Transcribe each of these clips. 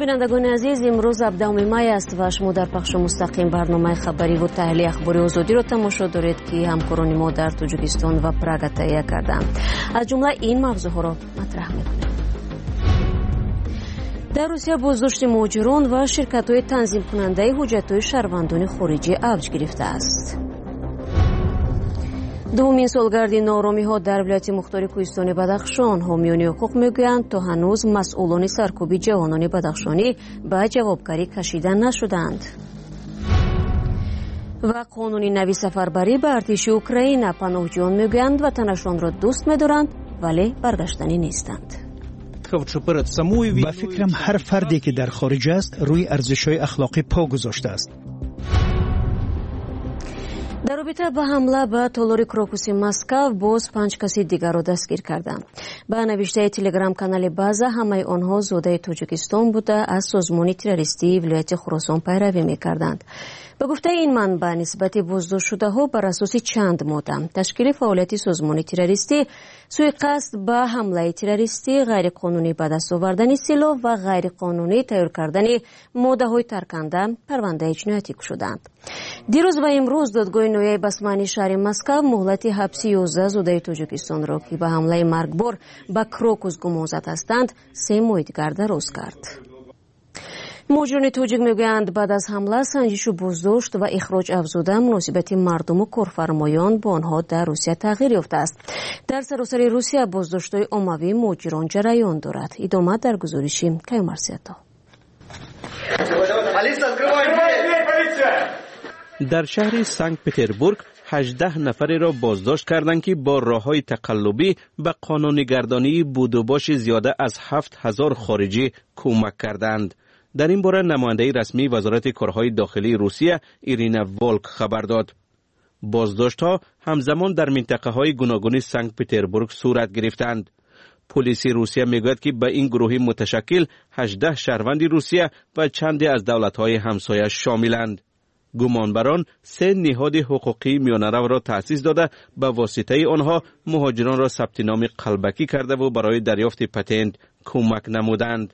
بینندگان عزیز، امروز 17 می است و شما در پخش مستقیم برنامه خبری و تحلیل اخباری آزادی را تماشا دارید که همکاران ما در تاجیکستان و پراگ تهیه کردند. از جمله این موضوعها را مطرح می‌کنیم. در روسیه بازداشت مهاجران و شرکت‌های تنظیم کننده حجت‌های شهروندان خارجی اوج گرفته است. دومین سالگردی ناآرامی‌ها در ولایت مختار کوهستان بدخشان، حامیان حقوق میگویند تا هنوز مسئولان سرکوبی جوانان بدخشانی به جوابگری کشیده نشدند. و قانونی نوی سفربری به ارتش اوکراین، پناهجویان میگویند وطنشان را دوست می‌دارند ولی برگشتنی نیستند. با فکرم هر فردی که در خارج است روی ارزش‌های اخلاقی پا گذاشته است. در رابطه با حمله به تالار کراکوس مسکو باز 5 کسی دیگر را دستگیر کردند. به نوشته تلگرام کانال بازا همه آنها زاده تاجیکستان بوده از سازمان تروریستی ولایت خراسان پیروی می‌کردند. به گفته این منبع نسبت بازداشت شده ها بر اساس چند ماده تشکیل فعالیت سازمان تروریستی، سوءقصد به حمله تروریستی، غیرقانونی به دست آوردن سلاح و غیرقانونی تیار کردن ماده‌های ترکنده پرونده جنایتی شدند. دیروز و امروز دادگاه نهایی بسمانی شهر مسکو مهلت حبسی 11 زاده تاجیکستان را که به حمله مرگبار به کراکوس گمان زده هستند 3 ماه دیگر دراز کرد. مهاجران تاجیک میگویند بعد از حمله سنجش و بازداشت و اخراج افزوده مناسبت مردم و کارفرمایان با آنها در روسیه تغییر یافته است. در سراسر روسیه بازداشت‌های عمومی مهاجران جریان دارد. ادامه در گزارش کیومرسیتا. در شهر سنت پتربورگ 18 نفری را بازداشت کردند که با راه‌های تقلبی به قانونی‌گردانی بود و باش زیاده از 7000 خارجی کمک کردند. در این باره نماینده رسمی وزارت کارهای داخلی روسیه ایرینا والک خبر داد. بازداشت‌ها همزمان در منطقه‌های گوناگون سنت پتربورگ صورت گرفتند. پلیس روسیه میگوید که به این گروه متشکل 18 شهروند روسیه و چندی از دولت‌های همسایه شاملند. گمانبران 3 نهاد حقوقی میانه‌رو را تأسیس داده به واسطه آنها مهاجران را ثبت نام قلبکی کرده و برای دریافت پتنت کمک نمودند.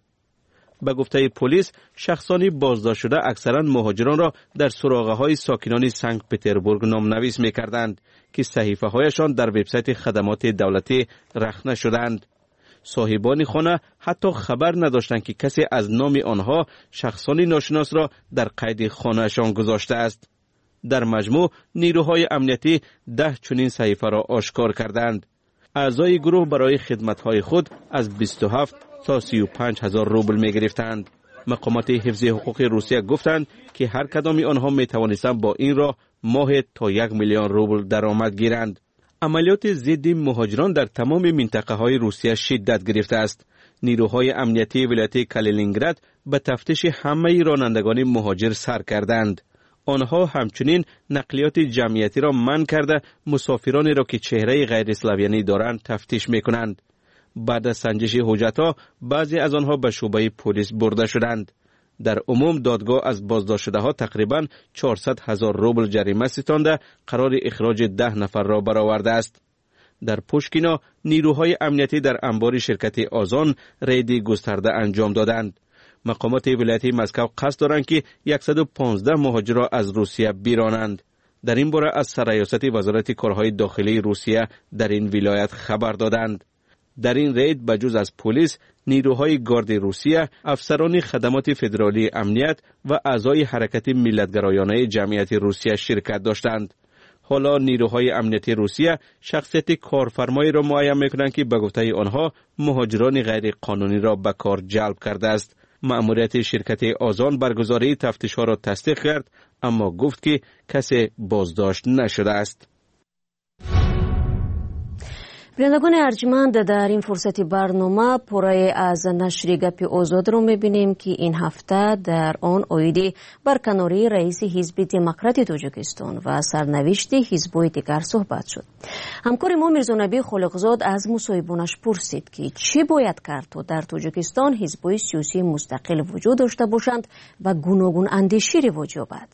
به گفته پلیس شخصانی بازداشت شده اکثرا مهاجران را در سراغه‌های ساکنان سنت پتربورگ نامنویس می‌کردند که صحیفه‌هایشان در وبسایت خدمات دولتی رخنه شدند. صاحبان خانه حتی خبر نداشتند که کسی از نام آنها شخصانی ناشناس را در قید خانه‌شان گذاشته است. در مجموع نیروهای امنیتی 10 چنین صحیفه را آشکار کردند. اعضای گروه برای خدمت‌های خود از 27 تا 35,000 روبل می گرفتند. مقامات حفظ حقوق روسیه گفتند که هر کدام آنها می توانستند با این راه ماه تا 1 میلیون روبل درآمد گیرند. عملیات ضد مهاجران در تمام منطقه های روسیه شدت گرفته است. نیروهای امنیتی ولایت کالینینگراد به تفتیش همه رانندگان مهاجر سر کردند. آنها همچنین نقلیات جمعیتی را منع کرده مسافرانی را که چهره غیر اسلاویانی دارند تفتیش می کنند. بعد از سنجش حجت‌ها بعضی از آنها به شعبه پلیس برده شدند. در عموم دادگاه از بازداشت شده‌ها تقریباً 400,000 روبل جریمه ستانده قرار اخراج 10 نفر را برآورده است. در پوشکینا نیروهای امنیتی در انبار شرکت آزان رید گسترده انجام دادند. مقامات ولایت مسکو قصد دارند که 115 مهاجر را از روسیه بیرانند. در این باره از سرریاست وزارت کارهای داخلی روسیه در این ولایت خبر دادند. در این رید بجز از پلیس، نیروهای گارد روسیه، افسران خدمات فدرالی امنیت و اعضای حرکت ملت‌گرایانه جمعیت روسیه شرکت داشتند. حالا نیروهای امنیتی روسیه شخصیت کارفرمایی را معین می‌کنند که به گفته آنها مهاجران غیر قانونی را به کار جلب کرده است. مأموریت شرکت آزان برگزاری تفتیش‌ها را تصدیق کرد، اما گفت که کسی بازداشت نشده است. بینندگان ارجمند، در این فرصت برنامه پاره از نشر گپ آزاد رو میبینیم که این هفته در آن آیدی برکناری رئیس حزب دموکرات تاجیکستان و سرنوشت حزب‌های دیگر صحبت شد. همکار ما میرزانبی خالقزاد از مصاحبانش پرسید که چی باید کرد تا در تاجیکستان حزب‌های سیاسی مستقل وجود داشته باشند و گوناگون اندیشی رواج یابد.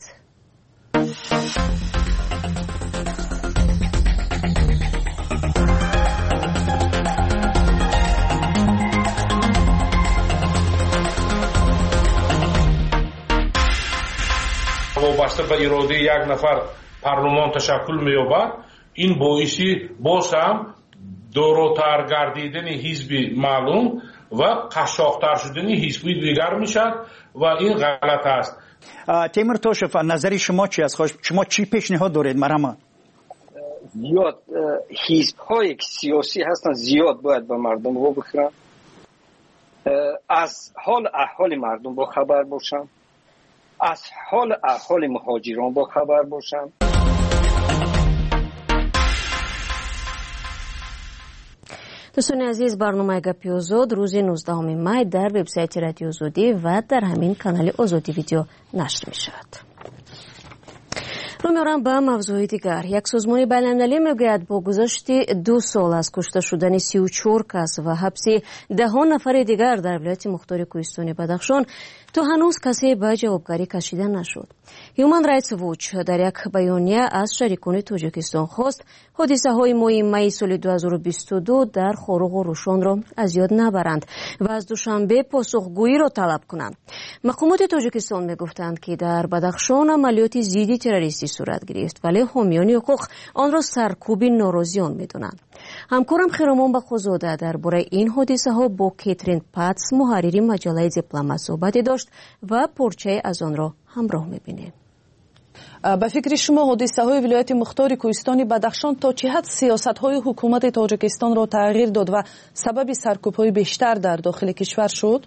وابسته به اراده یک نفر پارلمان تشکل می‌یابد. این باعثی باز هم دورتر گردیدن حزب معلوم و قشاق‌تر شدن حزب دیگر میشد و این غلط است. تیمور توشف، نظر شما چی است؟ شما چی پیشنهاد دارید مرحبا؟ زیاد حزب‌های سیاسی هستن، زیاد باید به مردم رو بخورن، از حال احوال مردم با خبر باشن، از حال احوال مهاجران با خبر باشن. دوستان عزیز، برنامه گپی آزاد روز 19 مای در وبسایت رادیو آزادی و در همین کانال آزادی ویدیو نشر می شود. رو میارم به موضوع دیگر. یک سازمان بین‌المللی میگوید با گذشت 2 سال از کشته شدن 34 کس و حبس 10 نفر دیگر در ولایت مختار کوهستان بدخشان تا هنوز کسی به جوابگری کشیده نشد. هیومن رایتس واچ در یک بیانیه از شریکان تاجیکستان خواست حادثه های ماه می سال 2022 در خاروق و روشان را از یاد نبرند و از دوشنبه پاسخگویی را طلب کنند. مقامات تاجیکستان میگفتند که در بدخشان عملیات ضد تروریستی صورت گرفت، ولی حامیان حقوق آن را سرکوب ناراضیان میدانند. همکارم خیرامان بخوزاده درباره این حادثه ها با کیترین پاتس محرری مجله دیپلمات صحبت داشت و پارچه از آن را همراه میبینیم. به فکر شما حادثه های ولایت مختار کوهستان بدخشان تا چه حد سیاست های حکومت تاجیکستان را تغییر داد و سبب سرکوب های بیشتر در داخل کشور شد؟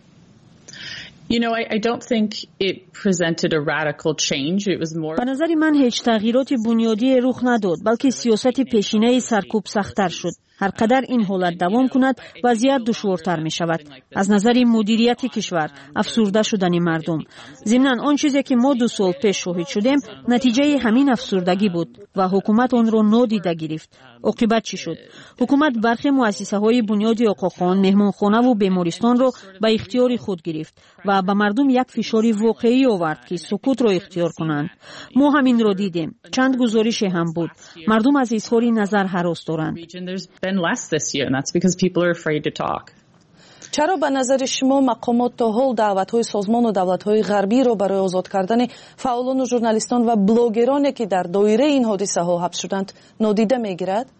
I don't think it presented a radical change. It was more. به نظر من هیچ تغییرات بنیادی رخ نداد، بلکه سیاست پیشینه سرکوب سخت‌تر شد. هر قدر این حالت دوام کند وضعیت دشوارتر می شود. از نظر مدیریت کشور افسرده شدن مردم. ضمناً آن چیزی که ما 2 سال پیش شاهد شدیم نتیجه همین افسردگی بود و حکومت آن را نادیده گرفت. عاقبت چی شد؟ حکومت برخی مؤسسه‌های بنیادی آقاخوان، مهمانخانه و بیمارستان را به اختیار خود گرفت و به مردم یک فشار واقعی آورد که سکوت را اختیار کنند. ما همین را دیدیم. چند گزارش هم بود. مردم از اظهار نظر هراس دارند. چرا به نظر شما مقامات تا حال دعوت‌های سازمان و دولت‌های غربی را برای آزاد کردن فعالان و ژورنالیستان و بلاگرانی که در دایره این حادثه ها حبس شدند نادیده می‌گیرد؟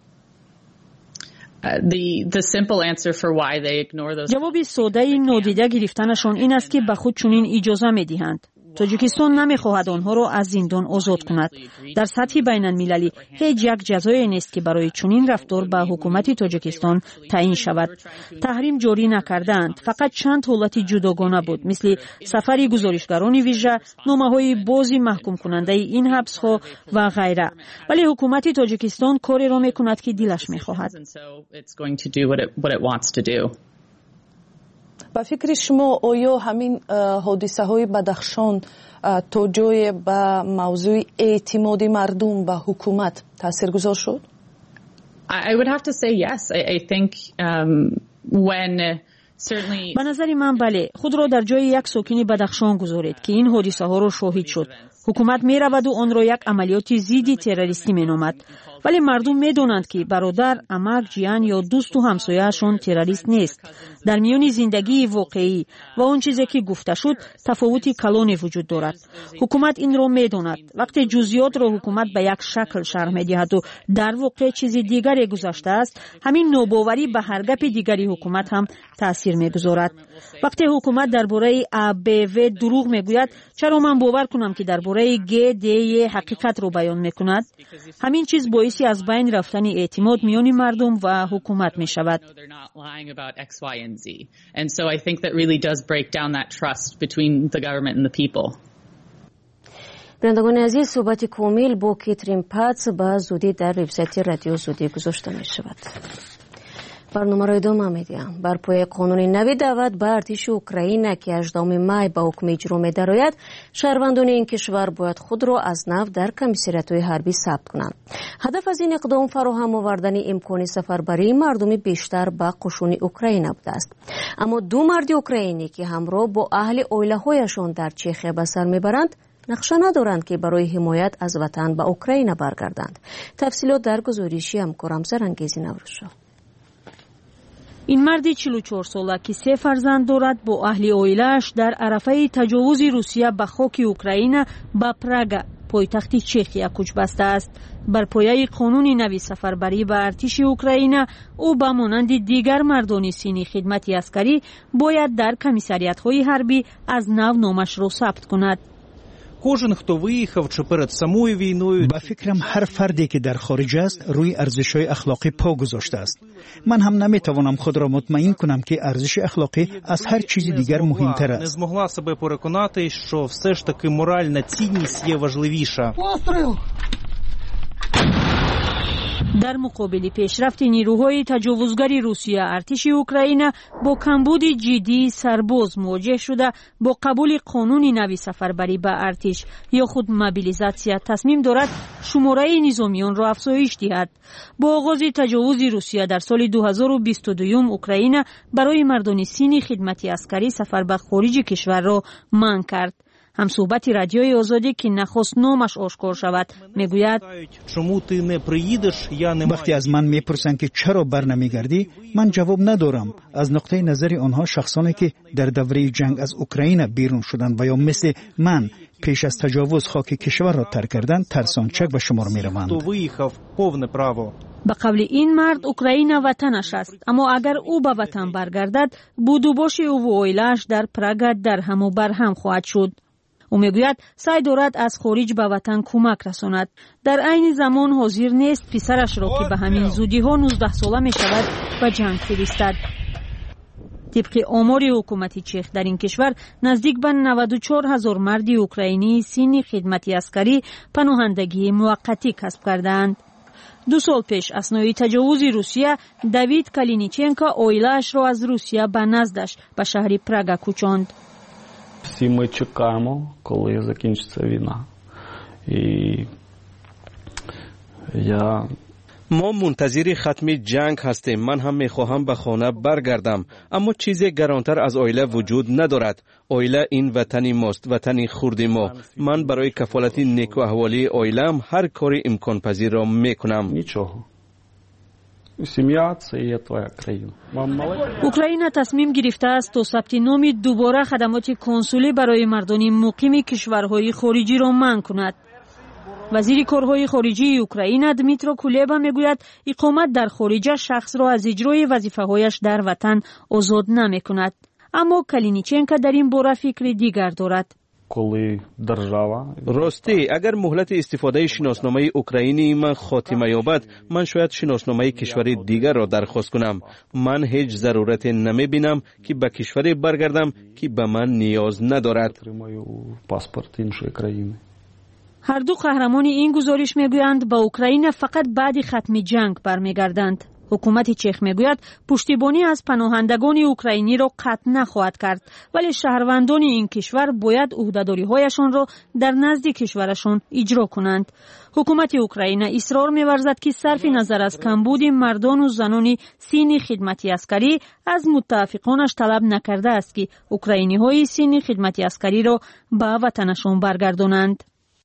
جواب ساده نادیده گرفتنشان این است که به خود چنین اجازه می‌دهند. تاجیکستان نمیخواهد آنها را از زندان آزاد کند. در سطح بین المللی هیچ یک جزایی نیست که برای چنین رفتار به حکومت تاجیکستان تعیین شود. تحریم جاری نکردند، فقط چند حالت جداگانه بود، مثل سفر گزارشگران ویژه، نامه‌های بازی محکوم کننده این حبس‌ها و غیره. ولی حکومت تاجیکستان کاری را میکند که دلش میخواهد. با فکر شما آیا همین حادثه های بدخشان تا جای به موضوع اعتماد مردم به حکومت تاثیرگذار شد؟ I would have to say yes. I think when certainly به نظر من بله. خود را در جای یک ساکن بدخشان گذارید که این حادثه ها را شاهد شد. حکومت می رود و آن را یک عملیات ضد تروریستی می نامد. ولی مردم می دانند که برادر، عمک، جیان یا دوست و همسایه‌شان تروریست نیست. در میان زندگی واقعی و آن چیزی که گفته شد تفاوتی کلانی وجود دارد. حکومت این را می داند. وقتی جزئیات را حکومت به یک شکل شرح می دهد و در واقع چیز دیگری گذشته است، همین ناباوری به هر گپ دیگری حکومت هم تاثیر می گذارد. وقتی حکومت درباره ABV دروغ می گوید، چرا من باور کنم که درباره GDE حقیقت را بیان می کند؟ همین چیز باعث از بین رفتن اعتماد میان مردم و حکومت می شود. بینندگان عزیز، صحبت کامل با کیترین پاتس به زودی در وبسایت رادیو زودی گذاشته می شود. برنامه را ادامه می‌دهم. بر پایه قانون نوی دعوت به ارتش اوکراین که 18 می به حکم اجرا می‌دارد، شهروندان این کشور باید خود را از نو در کمیسریات‌های حربی ثبت کنند. هدف از این اقدام فراهم آوردن امکان سفربری مردم بیشتر به قشون اوکراین بوده است. اما 2 مرد اوکراینی که همراه با اهل عائله‌هایشان در چخیه به سر می‌برند، نقشه ندارند که برای حمایت از وطن به اوکراین برگردند. تفصیلات در گزارشی همکارم زرنگیزی نوروزشاه. این مرد 44 ساله که 3 فرزند دارد با اهل اویلش در عرفه تجاوز روسیه به خاک اوکراین به پراگ پایتخت چخیا کوچ بسته است. بر پایه قانون نوی سفربری به ارتش اوکراین او به مانند دیگر مردان سینی خدمتی عسکری باید در کمیساریات‌های حربی از نو نامش را ثبت کند. کожен, хто виїхав чи перед самою війною, با فکرم هر فردی که در خارج است روی ارزش‌های اخلاقی پا گذاشته است. من هم نمیتوانم خود را مطمئن کنم که ارزش اخلاقی از هر چیز دیگر مهمتر است. Не змогла себе переконати, що все ж таки моральна цінність є важливіша. در مقابل پیشرفت نیروهای تجاوزگری روسیه، ارتش اوکراین با کمبود جدی سرباز مواجه شده. با قبول قانون نوی سفربری به ارتش یا خود موبیلیزاسیا تصمیم دارد شماره نظامیان را افزایش دهد. با آغاز تجاوز روسیه در سال 2022 اوکراین برای مردان سینی خدمتی عسکری سفر به خارج کشور را منع کرد. هم صحبت رادیوی آزادی که نخواست نامش آشکار شود میگوید وقتی از من میپرسند که چرا برنمیگردی، من جواب ندارم. از نقطه نظر آنها شخصانی که در دوره جنگ از اوکراین بیرون شدند و یا مثل من پیش از تجاوز خاک کشور را ترک کردند ترسانچک به شمار میروند. به قول این مرد اوکراین وطنش است، اما اگر او به وطن برگردد بودوباش او و عائله‌اش در پراگ در هم و بر هم خواهد شد. او میگوید سعی دارد از خارج به وطن کمک رساند. در عین زمان حاضر نیست پسرش را که به همین زودی ها 19 ساله می شود به جنگ فرستد. طبق آمار حکومت چخ در این کشور نزدیک به 94,000 مرد اوکراینی سین خدمتی عسکری پناهندگی موقتی کسب کردند. 2 سال پیش اثنای تجاوز روسیه давид کالینیچенکو عائله‌اش را از روسیه به نزدش به شهر پراگ کوچاند. Всі ми чекаємо, коли закінчиться війна. І ما منتظر ختم جنگ هستیم. من هم میخواهم به خانه برگردم، اما چیزی گرانتر از عائله وجود ندارد. عائله این وطن ماست، وطن خرد ما. من برای کفالت نیک و احوالی عائله‌ام هر کار امکان پذیر را میکنم. нічого. Сім'я – це є твоя країна. اوکراین تصمیم گرفته است تا ثبت نام دوباره خدمات کنسولی برای مردان مقیم کشورهای خارجی را منع کند. وزیر کارهای خارجی اوکراین دمیترو کولبا میگوید اقامت در خارج شخص را از اجرای وظیفه‌هایش در وطن آزاد نمی‌کند. اما کالینیچنکو در این باره فکر دیگر دارد. راستی اگر مهلت استفاده شناسنامه اوکراینی من خاتمه یابد، من شاید شناسنامه کشور دیگر را درخواست کنم. من هیچ ضرورت نمی بینم که به کشوری برگردم که به من نیاز ندارد. هر دو قهرمان این گزارش میگویند به اوکراین فقط بعد ختم جنگ برمیگردند. حکومت چخ میگوید پشتیبانی از پناهندگان اوکراینی را قطع نخواهد کرد، ولی شهروندان این کشور باید عهده‌داری‌هایشان را در نزد کشورشان اجرا کنند. حکومت اوکراین اصرار می‌ورزد که صرف نظر از کمبود مردان و زنان سین خدمتی عسکری از متفقانش طلب نکرده است که اوکراینی‌های سین خدمتی عسکری را به وطنشان برگردانند.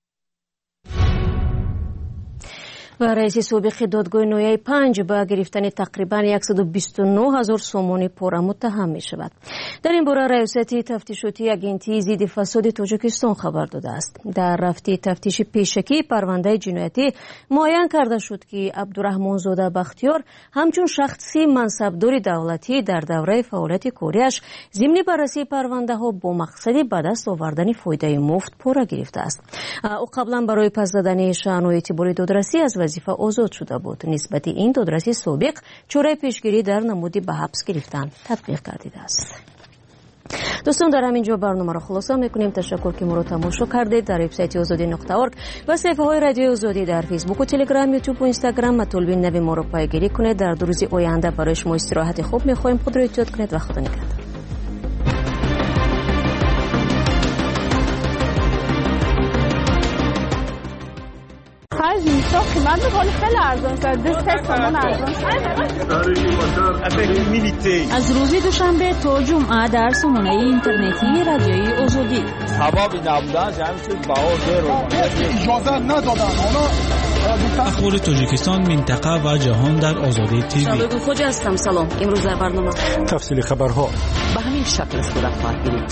و رئیس سابق دادگاه نویه 5 به گرفتن تقریبا 129,000 سوم پوره متهم می شود. در این باره ریاست تفتیشاتی اگنتی ضد فساد تاجیکستان خبر داده است. در رفته تفتیش پیشکی پرونده جنایتی معین کرده شد که عبدالرحمن زاده بختیار همچون شخصی منصبدار دولتی در دوره فعالیت کاریش ضمن بررسی پرونده ها با مقصد به دست آوردن فایده مفت پوره گرفته است. او قبلا برای پس دادن شأن و اعتبار دادرسی از وظیفه آزاد شده بود. نسبت این دادرسی سابق چاره پیشگیری در نمودی به حبس گرفتن تطبیق گردیده است. دوستان در همینجا برنامه را خلاصه میکنیم. تشکر که ما را تماشا کردید. در وبسایت azadi.org و صفحه های رادیو آزادی در فیسبوک و تلگرام، یوتیوب و اینستاگرام مطالب نوی ما را پیگیری کنید. در 2 روز آینده برای شما استراحت خوب میخواهیم. خود را احتیاط کنید و خدا نگهدار. من بخوام خیلی ارزان کرد. 3 تومن ارزان از روز دوشنبه تا جمعه در سامانه اینترنتی رادیوی آزادی. سببی نبودن جمعی شد بها زیر رو اجازه ندادن. حالا اخبار تاجیکستان، منطقه و جهان در آزادی تیوی. شبکه خوج هستم. سلام. امروز در برنامه تفصیل خبرها به همین شکل صورت خواهد گرفت.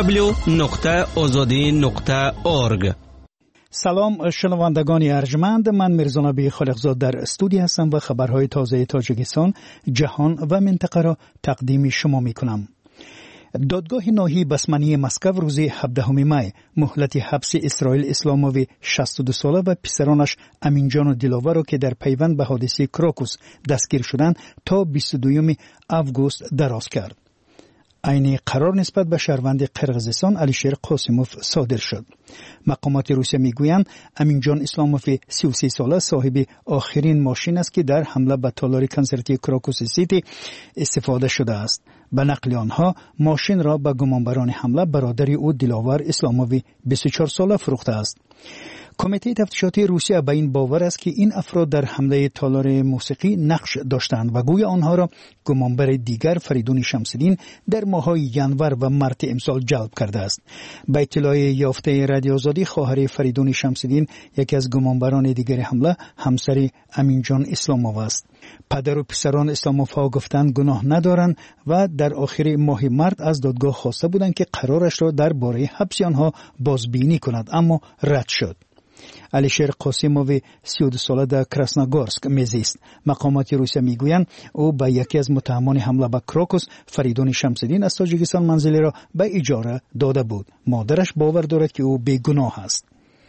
www.azadi.org. سلام شنوندگان ارجمند، من میرزا نبی خالقزاد در استودیو هستم و خبرهای تازه تاجیکستان، جهان و منطقه را تقدیم شما میکنم. دادگاه ناحیه بسمنی مسکو روز 17 می مهلت حبس اسرائیل اسلاموی 62 ساله و پسرانش امینجان و دلاور را که در پیوند به حادثه کراکوس دستگیر شدند تا 22 آگوست دراز کرد. عین قرار نسبت به شهروند قرقیزستان علیشیر قاسموف صادر شد. مقامات روسیه میگویند امینجان اسلاموف 33 ساله صاحب آخرین ماشین است که در حمله به تالار کنسرتی کراکوس سیتی استفاده شده است. به نقل آنها ماشین را به گمانبران حمله برادر او دلاور اسلاموف 24 ساله فروخته است. کمیته تفتیشاتی روسیه به این باور است که این افراد در حمله تالار موسیقی نقش داشتند و گویا آنها را گمانبر دیگر فریدون شمس‌الدین در ماه‌های ینور و مارت امسال جلب کرده است. به اطلاع یافته رادیو آزادی، خواهر فریدون شمس‌الدین یکی از گمانبران دیگر حمله همسر امینجان اسلاموف است. پدر و پسران اسلاموف ها گفتند گناه ندارند و در آخر ماه مارت از دادگاه خواسته بودند که قرارش را درباره حبس آنها بازبینی کند، اما رد شد. علیشیر قاسموف 32 ساله در کراسنوگورسک میزیست. مقامات روسیه میگویند او به یکی از متهمان حمله به کراکوس فریدون شمس‌الدین از تاجیکستان منزلی را به اجاره داده بود. مادرش باور دارد که او بیگناه است.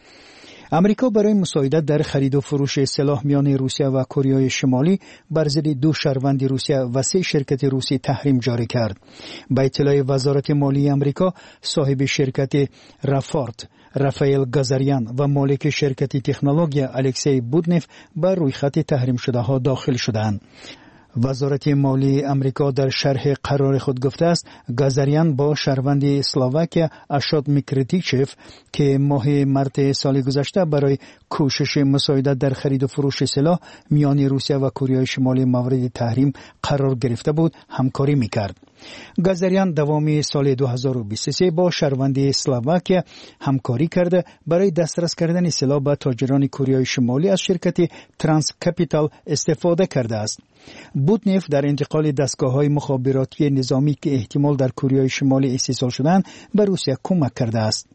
امریکا برای مساعدت در خرید و فروش سلاح میان روسیه و کره شمالی بر ضد 2 شهروند روسیه و 3 شرکت روسی تحریم جاری کرد. به اطلاع وزارت مالی امریکا، صاحب شرکت رافارت رافائل گازاریان و مالک شرکت تکنولوژی الکسی بودنف بر روی خط تحریم شده ها داخل شدند. وزارت مالی امریکا در شرح قرار خود گفته است گازاریان با شهروند اسلواکیا اشاد میکریتیچف که ماه مارت سال گذشته برای کوشش مساعدت در خرید و فروش سلاح میان روسیه و کره شمالی مورد تحریم قرار گرفته بود همکاری میکرد. گازاریان دوام سال 2023 با شهروند اسلواکیا همکاری کرده برای دسترس کردن سلاح به تاجران کره شمالی از شرکت ترانس کپیتال استفاده کرده است. بودنف در انتقال دستگاه‌های مخابراتی نظامی که احتمال در کره شمالی استحصال شدند به روسیه کمک کرده است.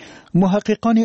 محققان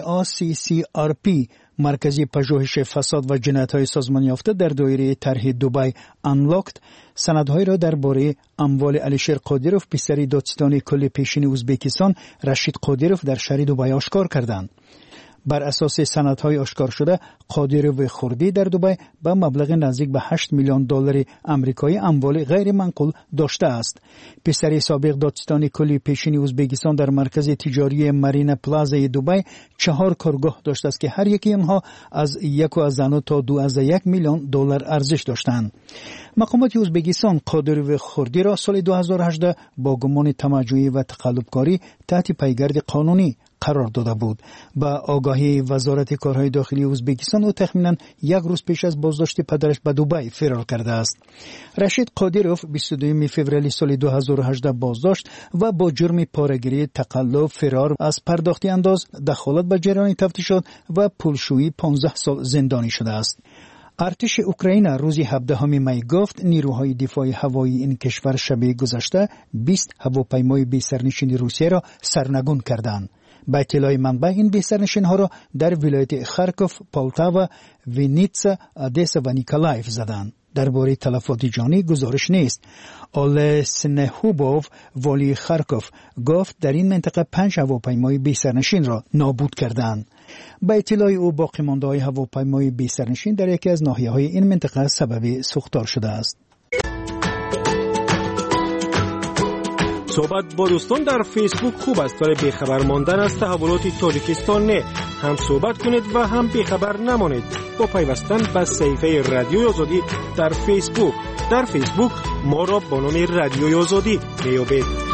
ACCRP مرکزی پژوهش فساد و جنایت‌های سازمان یافته در دایره طرح دبی انلاکت سندهای را درباره اموال علیشیر قادیروف پسر دادستان کل پیشین ازبکستان رشید قادیروف در شهر دبی آشکار کردند. بر اساس سندهای آشکار شده قادیروف خردی در دبی به مبلغ نزدیک به 8 میلیون دلار آمریکایی اموال غیر منقول داشته است. پسر سابق دادستان کلی پیشین ازبکستان در مرکز تجاری مارین پلازای دبی 4 کارگاه داشته است که هر یکی آنها از 1 تا 2.1 میلیون دلار ارزش داشتند. مقامات ازبکستان قادیروف خردی را سال 2018 با گمان طمع‌جویی و تقلبکاری تحت پیگرد قانونی قرار داده بود. با آگاهی وزارت کارهای داخلی ازبکستان او تخمینا 1 روز پیش از بازداشت پدرش به دبی فرار کرده است. رشید قادیروف 22 فوریه سال 2018 بازداشت و با جرم پاره‌گیری، تقلب، فرار از پرداختی انداز، دخالت به جریان تفتیشات و پولشویی 15 سال زندانی شده است. ارتش اوکراین روز 17 می گفت نیروهای دفاع هوایی این کشور شب گذشته 20 هواپیمای بی سرنشین روسیه را سرنگون کردند. به اطلاع منبع این بی سرنشین ها را در ولایت خارکوف، پولتاوا، وینیتسا، آدسا و نیکولایف زدند. درباره تلفات جانی گزارش نیست. آل سنهوبوف والی خارکوف گفت در این منطقه 5 هواپیمای بی سرنشین را نابود کردند. به اطلاع او باقی مانده های هواپیمای بی سرنشین در یکی از ناحیه‌های این منطقه سبب سوختار شده است. صحبت با دوستان در فیسبوک خوب است، ولی بیخبر ماندن از تحولات تاجیکستان نه. هم صحبت کنید و هم بیخبر نمانید با پیوستن به صفحه رادیوی آزادی در فیسبوک. در فیسبوک ما را با نام رادیوی آزادی میابید.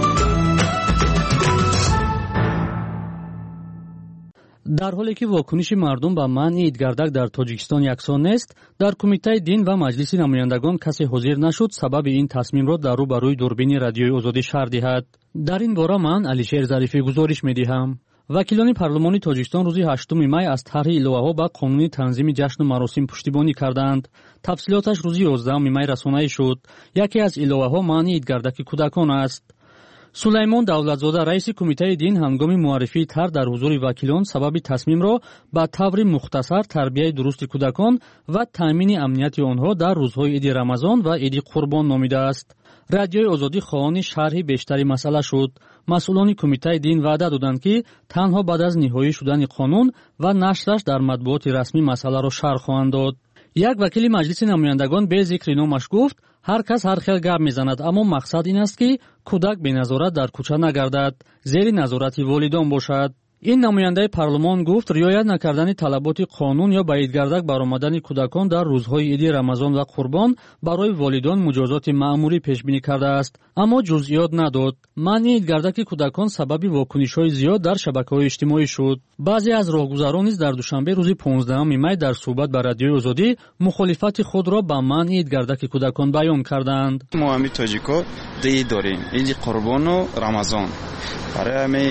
در حالی که واکنش مردم به منع عیدگردک در تاجیکستان یکسان نیست، در کمیته دین و مجلس نمایندگان کسی حاضر نشد سبب این تصمیم را در روبروی دوربین رادیوی آزادی شرح دهد. در این باره من علیشیر ظریفی گزارش می‌دهم. вакилони парлумони тоҷикистон рӯзи 8 май аз тарҳи иловаҳо ба қонуни танзими ҷашну маросим пуштибонӣ карданд. тафсилоташ рӯзи 11 май расонаӣ шуд. яке аз иловаҳо маънии идгардаки кӯдакон аст. сулаймон давлатзода раиси кумитаи дин ҳангоми муаррифии тар дар ҳузури вакилон сабаби тасмимро ба таври мухтасар тарбияи дурусти кӯдакон ва таъмини амнияти онҳо дар рӯзҳои иди рамазон ва иди қурбон номидааст. радиои озодӣ хоҳони шарҳи бештари масъала шуд. масъулони кумитаи дин ваъда доданд ки танҳо баъд аз ниҳоӣ шудани қонун ва нашраш дар матбуоти расмӣ масъаларо шарҳ хоҳанд дод. як вакили маҷлиси намояндагон бе зикри номаш гуфт: ҳар кас ҳар хел гап мезанад, аммо мақсад ин аст ки кӯдак беназорат дар кӯча нагардад, зери назорати волидон бошад. ин намояндаи парлумон гуфт, риоят накардани талаботи қонун ё ба идгардак баромадани кӯдакон дар рӯзҳои иди рамазон ва қурбон барои волидон муҷозоти маъмурӣ пешбинӣ кардааст, аммо ҷузъиёт надод. маънии идгардаки кӯдакон сабаби вокунишҳои зиёд дар шабакаҳои иҷтимоӣ шуд. баъзе аз роҳгузарон низ дар душанбе рӯзи 15 май дар суҳбат ба радиои озодӣ мухолифати худро ба маънии идгардаки кӯдакон баён карданд. мо ҳами тоҷико дии дорем иди қурбону рамазон. барои ҳамин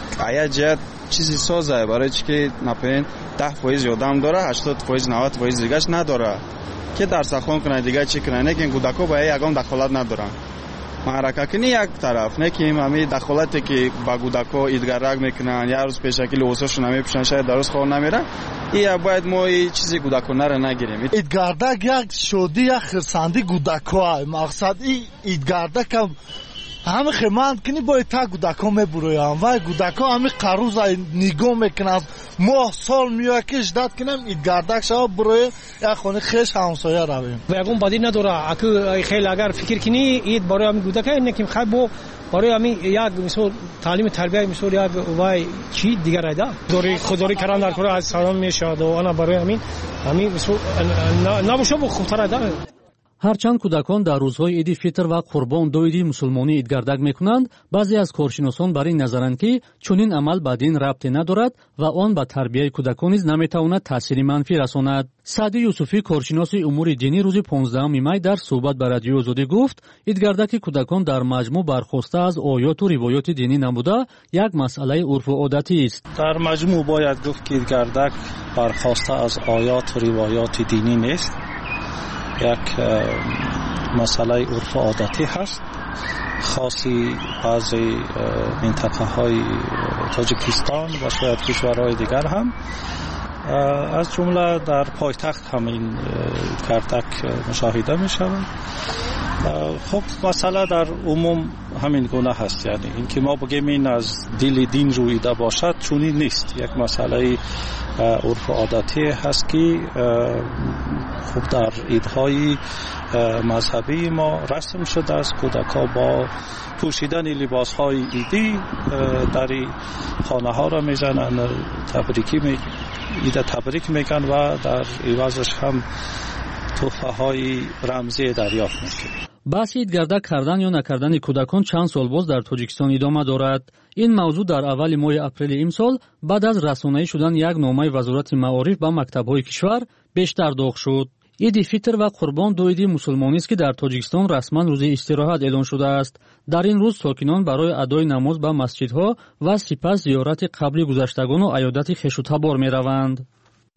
аяҷат чизи соза, барои чӣ ки напоен 10% одам дора, 80% 90% дигаш надора. ки дарсахон кунад, дига чӣ кунад, лекин кӯдако ба ягон дахолат надоранд. маърака кини як тараф, лекин ҳамин дахолате ки ба кӯдако идгарак мекунанд, як рӯз пешаки либосошон намепӯшанд, шояд дар рӯз хор намеранд. ия бояд мо чизи кӯдаконаро нагирем. идгардак як шодӣ, як хирсанди кӯдако аст. мақсад идгардакам ҳами хеманд кини бо та кӯдако мебуроям ва кӯдако ҳами қарӯза нигоҳ мекунанд. моҳ сол меояд ки ждат кинем идгардак шава буроем як хони хеш ҳамсоя равем. ягон бадӣ надора. аку хел агар фикр кини ид барои ҳами кӯдака неким хай бо барои ҳами як мисол таълими тарбияи мисол як вай чи дигар айда дори худдорӣ кардан дар кора аз салом мешавад ва ана барои ҳамин мисол набоша бо хубтар айда. ҳарчанд кӯдакон дар рӯзҳои иди фитр ва қурбон ду иди мусулмонӣ идгардак мекунанд, баъзе аз коршиносон бар ин назаранд ки чунин амал ба дин рабте надорад ва он ба тарбияи кӯдакон низ наметавонад таъсири манфӣ расонад. саъди юсуфӣ, коршиноси умури динӣ, рӯзи 15 май дар суҳбат ба радиои озодӣ гуфт, идгардаки кӯдакон дар маҷмӯъ бархоста аз оёту ривоёти динӣ набуда, як масъалаи урфу одатист. дар маҷмӯъ бояд гуфт ки идгардак бархоста аз оёту ривоёти динӣ нест. یک مسئله عرف عادتی هست، خاصی بعضی منطقه های تاجیکستان و شاید کشورهای دیگر هم، از جمله در پایتخت هم این کردک مشاهده می شود. خب مسئله در عموم همین گونه هست، یعنی اینکه ما بگیم این از دل دین رویده باشد چونین نیست. یک مسئله عرف عادتی هست که خب در عیدهای مذهبی ما رسم شده است کودکان با پوشیدن لباسهای عیدی در خانه ها را میزنن، تبریک میگن و در عوضش هم تحفه های رمزی دریافت میکنن. بحث ایدگردک کردن یا نکردن کودکان چند سال باز در تاجیکستان ادامه دارد. این موضوع در اول ماه اپریل امسال بعد از رسانه‌ای شدن یک نامه وزارت معارف به مکتب‌های کشور بیشتر داغ شد. عید فطر و قربان دو عید مسلمانی است که در تاجیکستان رسما روز استراحت اعلان شده است. در این روز ساکنان برای ادای نماز به مسجدها و سپس زیارت قبر گذشتگان و عیادت خویش و تبار می‌روند.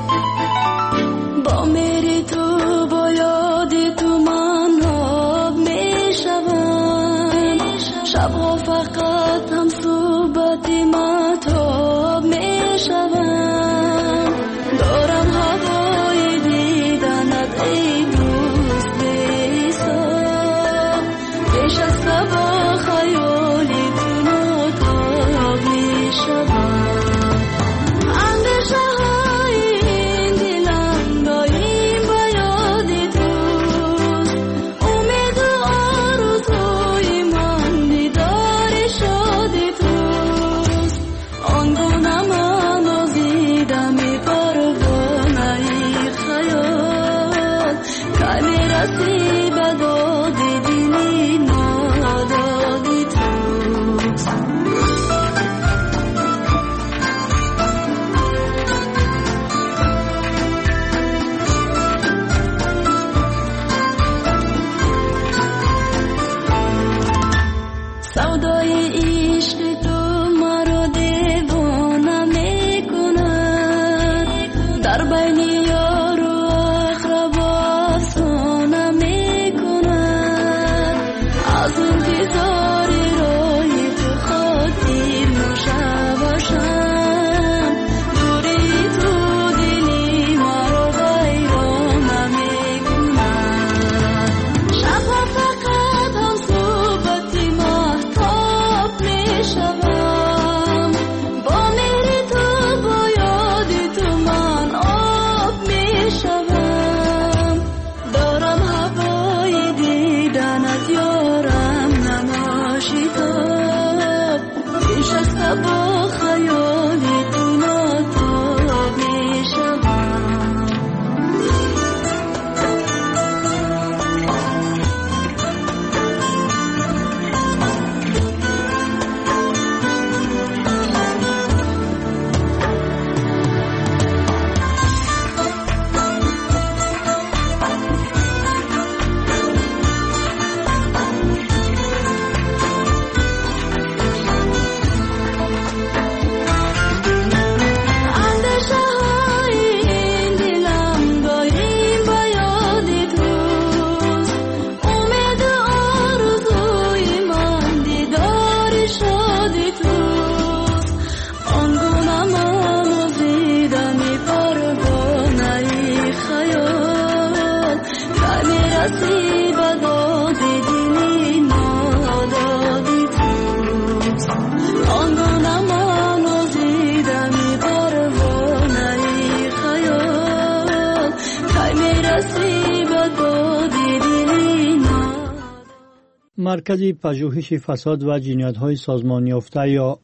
شبها فقط هم صحبت مطاب می شوم، دارم هوای دیدنت ای دوست بی‌حساب، پیش از صبح خیالی تو مطاب می شوم، اندیشه های این دلم با این مرکز پژوهش فساد و جنایت‌های سازمان یافته یا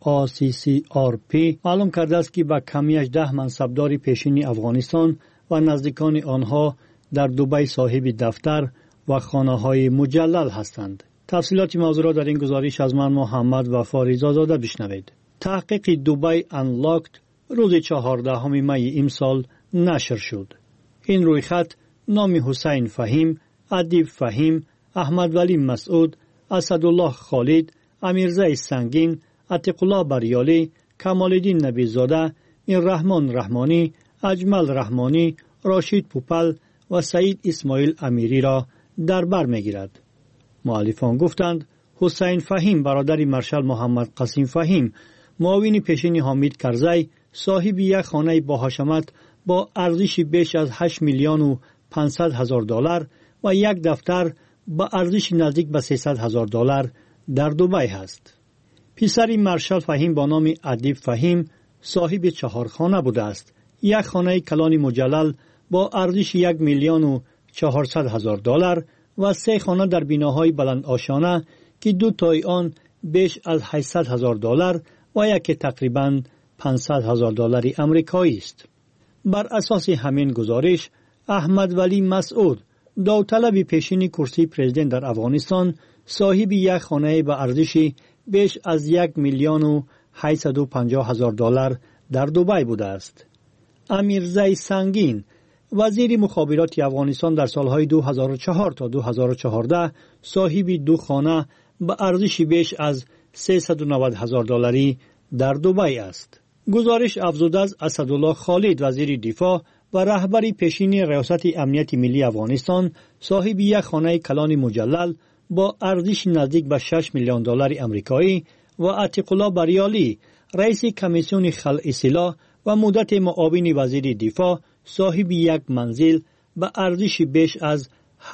RCCRP معلوم کرده است که با کمی 18 منصبدار پیشین افغانستان و نزدیکان آنها در دبی صاحب دفتر و خانه‌های مجلل هستند. تفصیلات موضوع را در این گزارش از من محمد وفا رضازاده بشنوید. تحقیق دبی انلاکت روز 14 می امسال نشر شد. این رویخط نام حسین فهیم، ادیب فهیم، احمد ولی مسعود، اسدالله خالد، امیرزای سنگین، عتیق‌الله بریالی، کمال‌الدین نبی‌زاده، رحمان رحمانی، اجمل رحمانی، راشید پوپل و سعید اسماعیل امیری را در بر می‌گیرد. مؤلفان گفتند حسین فهیم برادر مارشال محمد قاسم فهیم، معاون پیشین حامد کرزی، صاحب یک خانه باحشمت با ارزش بیش از 8 میلیون و 500 هزار دلار و یک دفتر با ارزش نزدیک به 300 هزار دلار در دبی است. پسر مارشال فهیم با نام ادیب فهیم صاحب 4 خانه بوده است. یک خانه کلان مجلل با ارزش 1 میلیون و 400 هزار دلار و 3 خانه در بناهای بلند آشانه که 2 تای آن بیش از 800 هزار دلار و یکی تقریباً 500 هزار دلار آمریکایی است. بر اساس همین گزارش احمد ولی مسعود داوطلب پیشین کرسی پرزیدنت در افغانستان صاحب یک خانه با ارزش بیش از 1 میلیون و 850 هزار دلار در دبی بوده است. امیرزای سنگین وزیر مخابرات افغانستان در سالهای 2004 تا 2014 صاحب 2 خانه با ارزش بیش از 390 هزار دلاری در دبی است. گزارش افزوده از اسدالله خالد وزیر دفاع و رهبر پیشین ریاست امنیت ملی افغانستان صاحب یک خانه کلان مجلل با ارزش نزدیک به 6 میلیون دلار آمریکایی و عتیق‌الله بریالی رئیس کمیسیون خلع سلاح و مدت معاون وزیر دفاع صاحب یک منزل با ارزش بیش از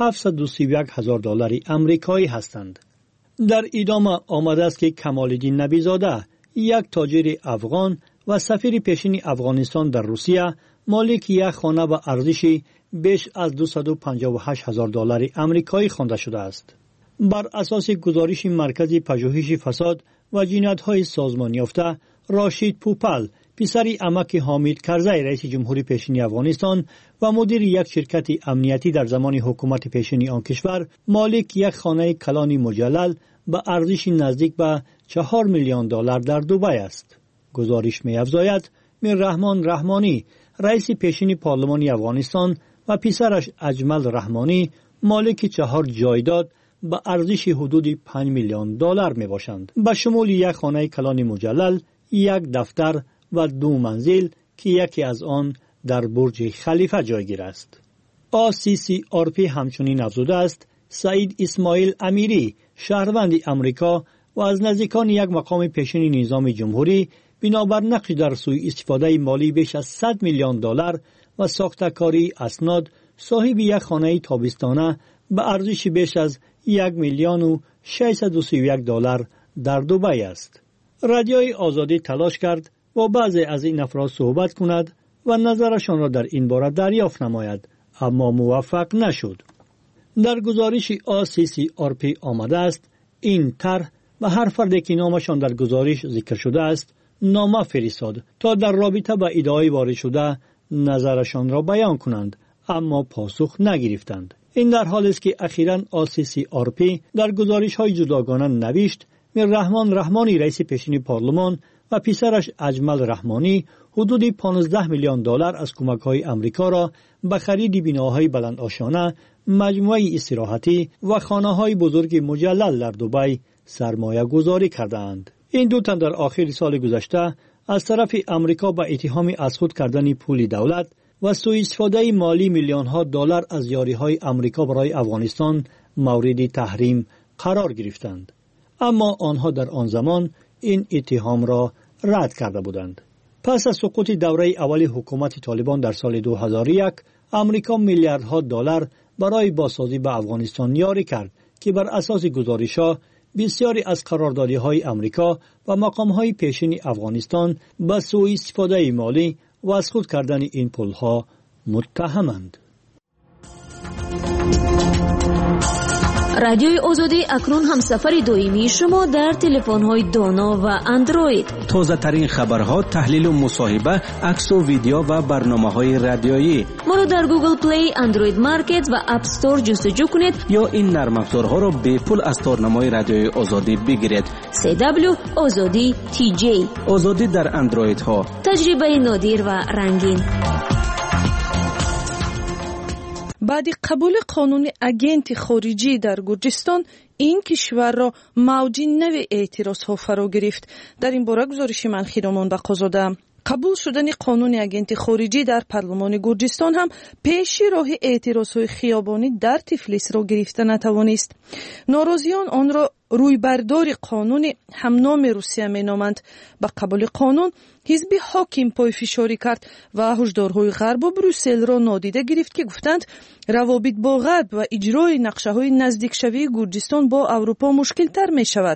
731 هزار دلار آمریکایی هستند. در ادامه آمده است که کمال‌الدین نبی‌زاده یک تاجر افغان و سفیر پیشین افغانستان در روسیه مالک یک خانه با ارزش بیش از 258 هزار دلار آمریکایی خوانده شده است. بر اساس گزارش مرکز پژوهش فساد و جنایت‌های سازمان یافته، راشید پوپل پسر عمک حامد کرزی رئیس جمهوری پیشین افغانستان و مدیر یک شرکت امنیتی در زمان حکومت پیشین آن کشور مالک یک خانه کلان مجلل با ارزش نزدیک به 4 میلیون دلار در دبی است. گزارش می‌افزاید رحمان رحمانی رئیس پیشین پارلمان افغانستان و پسرش اجمل رحمانی مالک 4 جایداد با ارزش حدود 5 میلیون دلار میباشند، به شمول یک خانه کلان مجلل، یک دفتر و 2 منزل که یکی از آن در برج خلیفه جایگیر است. ACCRP همچنین افزوده است سعید اسماعیل امیری شهروند امریکا و از نزدیکان یک مقام پیشین نظام جمهوری بنابر نقش در سوء استفاده مالی بیش از 100 میلیون دلار و ساختکاری اسناد صاحب یک خانه تابستانه به ارزش بیش از 1,631,000 دلار در دبی است. رادیوی آزادی تلاش کرد با بعضی از این افراد صحبت کند و نظرشان را در این باره دریافت نماید، اما موفق نشد. در گزارش ACCRP آمده است این طرح و هر فردی که نامشان در گزارش ذکر شده است نامه فرستاد تا در رابطه با ادعای وارد شده نظرشان را بیان کنند، اما پاسخ نگرفتند. این در حالی است که اخیراً ACCRP در گزارش‌های جداگانه نوشت رحمان رحمانی رئیس پیشین پارلمان و پسرش اجمل رحمانی حدود 15 میلیون دلار از کمک‌های آمریکا را به خرید بناهای بلندآشانه، مجموعه استراحتی و خانه‌های بزرگ مجلل در دبی سرمایه گذاری کردند. این دو تن در آخر سال گذشته از طرف آمریکا با اتهام از خود کردن پول دولت و سوء استفاده مالی میلیون‌ها دلار از یاری‌های آمریکا برای افغانستان مورد تحریم قرار گرفتند. اما آنها در آن زمان این اتهام را رد کرده بودند. پس از سقوط دوره اول حکومت طالبان در سال 2001 آمریکا میلیاردها دلار برای بازسازی به افغانستان یاری کرد که بر اساس گزارش‌ها بسیاری از قراردادهای آمریکا و مقام‌های پیشین افغانستان به سوء استفاده مالی و از خود کردن این پول‌ها متهمند. رادیوی آزادی اکنون همسفر دائمی شما در تلفن‌های دانا و اندروید. تازه ترین خبرها، تحلیل و مصاحبه، عکس و ویدیو و برنامه‌های رادیویی. ما را در گوگل پلی، اندروید مارکت و اپ استور جستجو کنید یا این نرم افزارها را به پول از تارنمای رادیوی آزادی بگیرید. CW آزادی TJ. آزادی در اندروید ها. تجربه نادر و رنگین. بعد قبول قانون اگنت خارجی در گرجستان، این کشور را موج نو اعتراض‌ها فرا گرفت. در این باره گزارش من خیرامان بقازاده. قبول شدن قانون اگنت خارجی در پارلمان گرجستان هم پیش راه اعتراض‌های خیابانی در تفلیس را گرفته نتوانست. ناراضیان آن را رویبردار قانون همنام روسیه مینامند. با قبول قانون حزب حاکم پای فشاری کرد و هشدارهای غرب و بروسل را نادیده گرفت که گفتند روابط با غرب و اجرای نقشه‌های نزدیک شوی گرجستان با اروپا مشکل تر می شود.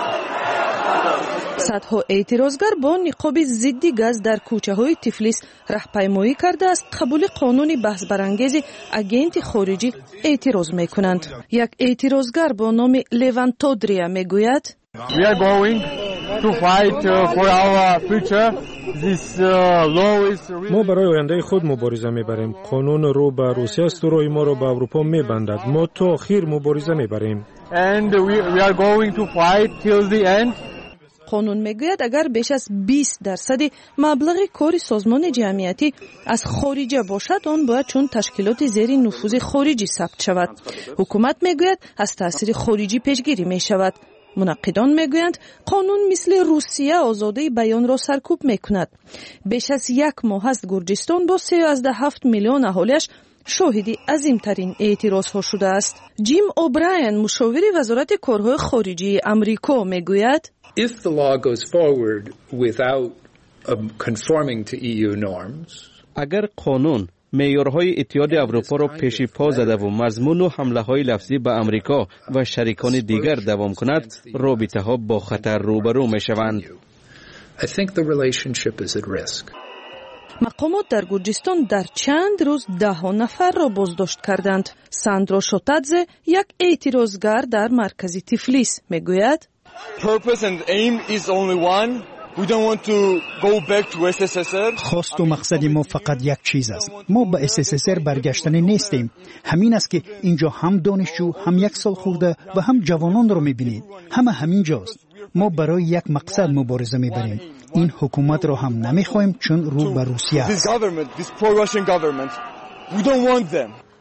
صدها اعتراضگر با نقاب ضد گاز در کوچه های تفلیس راهپیمایی کرده است قبول قانون بحث برانگیز اگنت خارجی اعتراض می کنند. یک اعتراضگر با نام لیوان تودریا می گوید We are going to fight for our future. This law is ما برای آینده خود مبارزه میبریم. قانون رو به روسیه است و روی ما رو به اروپا میبندد. ما تا آخر مبارزه میبریم. And we are going to fight till the end. قانون میگوید اگر بیش از 20% مبلغ کار سازمان جمعیتی از خارجه باشد آن باید چون تشکیلات زیر نفوذ خارجی ثبت شود. حکومت میگوید از تاثیر خارجی پیشگیری میشود. منقدان میگویند قانون مثل روسیه آزادی بیان را سرکوب میکند. بیش از 1 ماه است گرجستان با 3.7 میلیون اهالیش شاهدی عظیمترین اعتراض ها شده است. جیم اوبراین مشاور وزارت کارهای خارجی آمریکا میگوید If the law goes forward without conforming to EU norms, اگر قانون معیارهای اتحاد اروپا را پیش پا زده و مضمون و حمله‌های لفظی به امریکا و شریکان دیگر دوام کند، رابطه‌ها با خطر روبرو می‌شوند. I think the relationship is at risk. مقامات در گرجستان در چند روز 10 نفر را بازداشت کردند. ساندرو شوتادزه یک اعتراضگر در مرکز تفلیس میگوید Purpose and aim is only one. We don't want to go back to SSSR. خواست و مقصد ما فقط یک چیز است. ما به SSSR برگشتن نیستیم. همین است که اینجا هم دانشجو، هم 1 سال خورده و هم جوانان را می‌بینید. همین جاست. ما برای یک مقصد مبارزه می‌بریم. این حکومت را هم نمی‌خوایم چون رو به روسیه است. This pro-Russian government. We don't want them.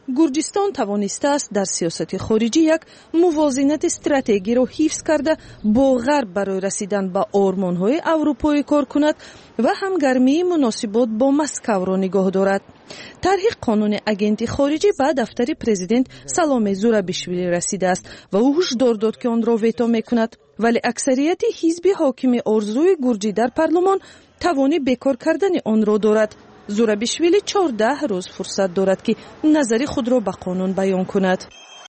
گرجستان توانسته است در سیاست خارجی یک موازنت استراتژی را حفظ کرده با غرب برای رسیدن به آرمان‌های اروپایی کار کند و همگرمی مناسبات با مسکو را نگاه دارد. طرح قانون اگنتی خارجی به دفتر پرزیدنت سالومه زورابیشویلی رسیده است و او هشدار داد که آن را ویتو میکند، ولی اکثریت حزب حاکم آرزوی گرجی در پارلمان توانی بیکار کردن آن را دارد. زورابیشویلی 14 روز فرصت دارد که نظر خود را به قانون بیان کند.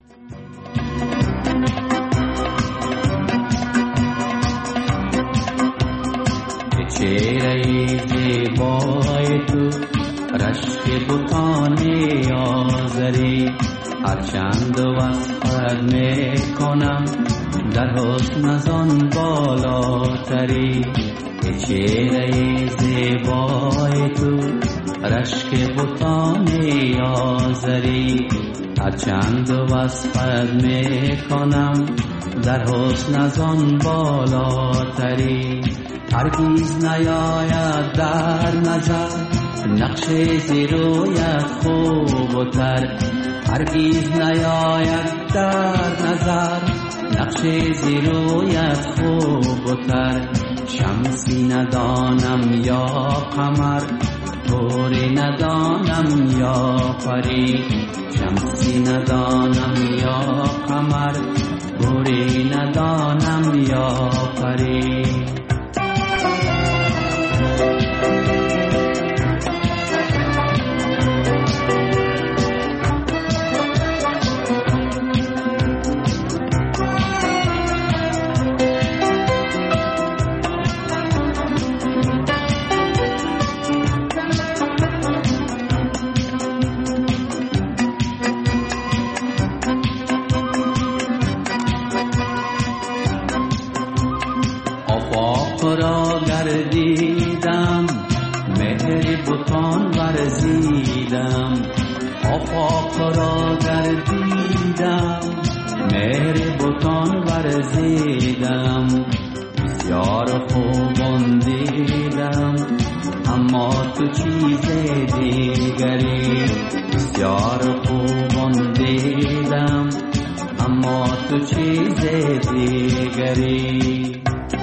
چهره زیبای تو رشک بتان آزری هرچند وصفت میکنم در حسن از آن بالاتری. چهره زیبای تو رشک بتان آزری هرچند وصفت میکنم در حسن از آن بالاتری. هرگیز نیاید در نظر نقش زیرویت خوب و تر، هرگیز نیاید در نظر نقش زیرویت خوب و تر. شمسی ندانم یا قمر طوری ندانم یا پری، شمسی ندانم یا قمر طوری ندانم یا پری. را گردیدم مهر بتان ورزیدم، آفاق را گردیدم مهر بتان ورزیدم. بسیار خوبان دیدم اما تو چیز دیگری، بسیار خوبان دیدم اما تو چیز دیگری.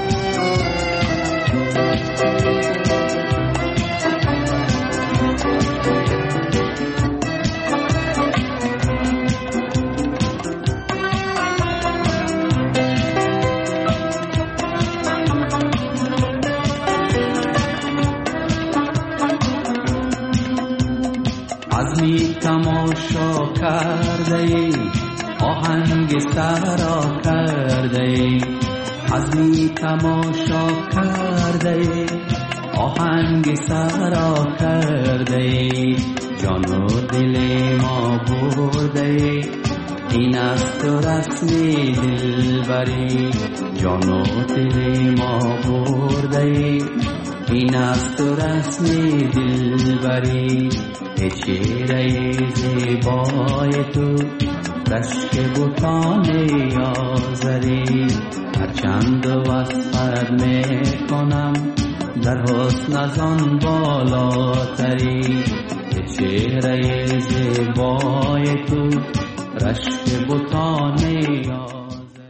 عزمی تماشا کرده ای آهنگ سرا کرده ای، عزمی تماشا کرده ای آهنگ سرا کرده ای. جان و دل ما برده ای این است رسمی دلبری، جان و دل ما برده ای این است رسمی دلبری. چهره زیبای تو رشک بتان آزری هرچند وصفت میکنم در حسن از آن بالاتری. چهره زیبای تو رشک بتان آزری.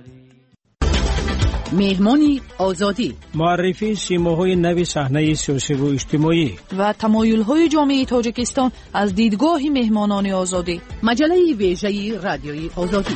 مهمانی آزادی، معرفی سیماهای نو صحنه سیاسی و اجتماعی و تمایل‌های جامعه تاجیکستان از دیدگاه مهمانان آزادی. مجله ویژه رادیوی آزادی.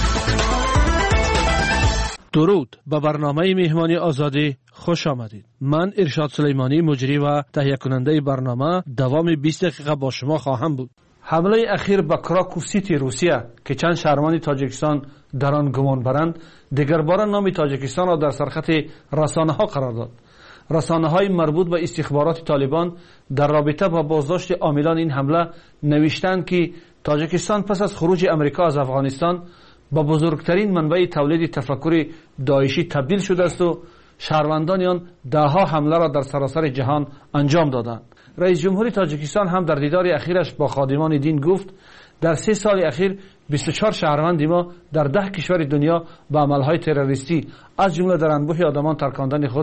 درود، به برنامه مهمانی آزادی خوش آمدید. من ارشاد سلیمانی مجری و تهیه کننده برنامه دوام 20 دقیقه با شما خواهم بود. حمله اخیر به کراکو سیتی روسیه که چند شهروند تاجیکستان در آن گمان برند دیگر بار نام تاجیکستان را در سرخط رسانه ها قرار داد. رسانه های مربوط به استخبارات طالبان در رابطه با بازداشت عاملان این حمله نوشتند که تاجیکستان پس از خروج امریکا از افغانستان با بزرگترین منبع تولید تفکر داعشی تبدیل شده است و شهروندان آن دهها حمله را در سراسر جهان انجام دادند. رئیس جمهوری تاجیکستان هم در دیدار اخیرش با خادمان دین گفت در 3 سال اخیر 24 شهروند ما در 10 کشور دنیا به عملهای تروریستی از جمله در انبوه آدمان ترکاندن خود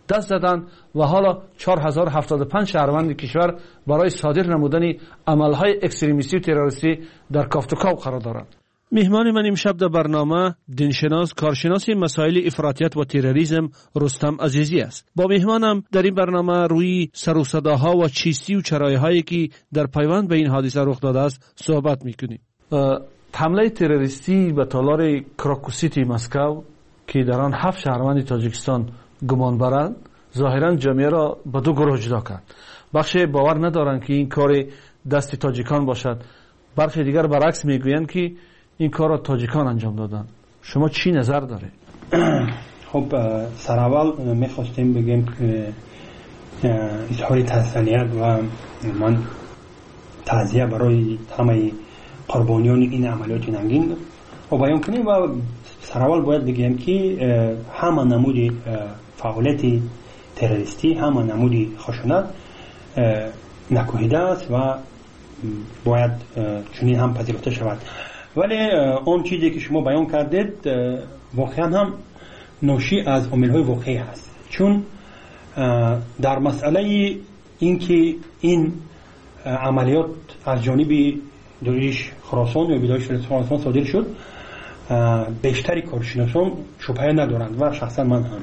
دست زدند و حالا 4075 شهروند کشور برای صادر نمودن عملهای اکستریمیستی و تروریستی در کافتوکاو قرار دارند. مهمان من امشب در برنامه دینشناس کارشناس مسائل افراطیت و تروریسم رستم عزیزی است. با مهمانم در این برنامه روی سر و صداها و چیستی و چرایهایی که در پیوند به این حادثه رخ داده است صحبت میکنیم. حمله تروریستی به تالار کراکوسیتی مسکو که در آن 7 شهروند تاجیکستان گمان برند ظاهرا جامعه را به دو گروه جدا کرد. بخش باور ندارند که این کار دست تاجیکان باشد، بخش دیگر برعکس میگویند که این کار را تاجیکان انجام دادن. شما چی نظر داره؟ خب سر اول میخواستیم بگیم که اظهار تسلیت و من تعزیه برای همه قربانیان این عملیات ننگین و بیان کنیم و سر اول باید بگیم که همه نمود فعالیت تروریستی، همه نمود خشونت نکوهیده است و باید چنین هم پذیرفته شود. ولی اون چیزی که شما بیان کردید واقعا هم ناشی از عامل‌های واقعی هست، چون در مسئله اینکه این عملیات از جانب داعش خراسان یا داعش خراسان صادر شد بیشتری کارشناسان شبهه ندارند و شخصا من هم،